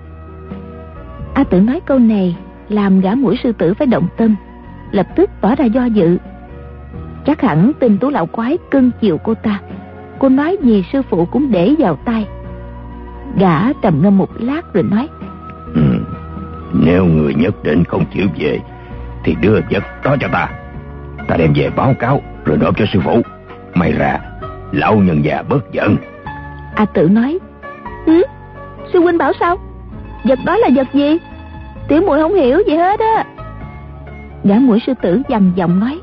A Tử nói câu này làm gã Mũi Sư Tử phải động tâm, lập tức tỏ ra do dự. Chắc hẳn tên Tú lão quái cưng chiều cô ta, cô nói gì sư phụ cũng để vào tai. Gã trầm ngâm một lát rồi nói: ừ, Nếu người nhất định không chịu về thì đưa vật đó cho ta. Ta đem về báo cáo rồi nộp cho sư phụ. May ra lão nhân già bớt giận. A Tử nói: ừ, sư huynh bảo sao? Vật đó là vật gì? Tiểu muội không hiểu gì hết á. Gã Muội sư tử dằn giọng nói: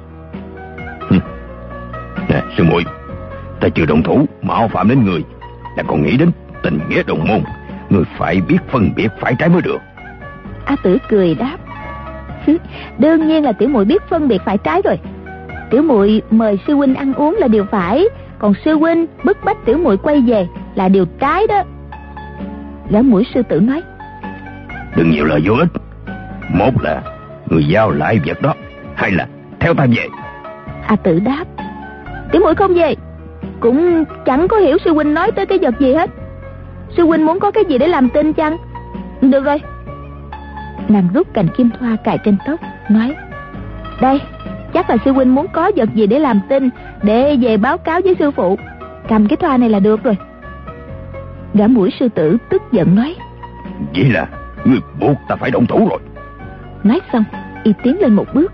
Nè sư muội, ta chưa động thủ mạo phạm đến người, là còn nghĩ đến tình nghĩa đồng môn. Người phải biết phân biệt phải trái mới được. A Tử cười đáp: đương nhiên là tiểu muội biết phân biệt phải trái rồi. Tiểu muội mời sư huynh ăn uống là điều phải, còn sư huynh bức bách tiểu muội quay về là điều trái đó. Gã Muội sư tử nói: đừng nhiều lời vô ích. Một là người giao lại vật đó, hai là theo ta về. A Tử đáp: tiểu muội không về, cũng chẳng có hiểu sư huynh nói tới cái vật gì hết. Sư huynh muốn có cái gì để làm tin chăng? Được rồi. Nàng rút cành kim thoa cài trên tóc, nói: đây, chắc là sư huynh muốn có vật gì để làm tin, để về báo cáo với sư phụ. Cầm cái thoa này là được rồi. Gã Muội sư tử tức giận nói: vậy là người buộc ta phải động thủ rồi. Nói xong y tiến lên một bước.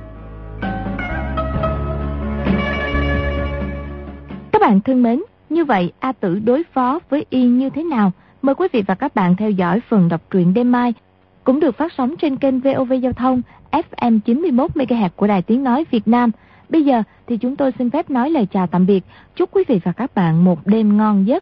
Các bạn thân mến, như vậy A Tử đối phó với y như thế nào? Mời quý vị và các bạn theo dõi phần đọc truyện đêm mai, cũng được phát sóng trên kênh vê o vê Giao thông ép em chín mươi mốt mê ga héc của Đài Tiếng Nói Việt Nam. Bây giờ thì chúng tôi xin phép nói lời chào tạm biệt. Chúc quý vị và các bạn một đêm ngon giấc.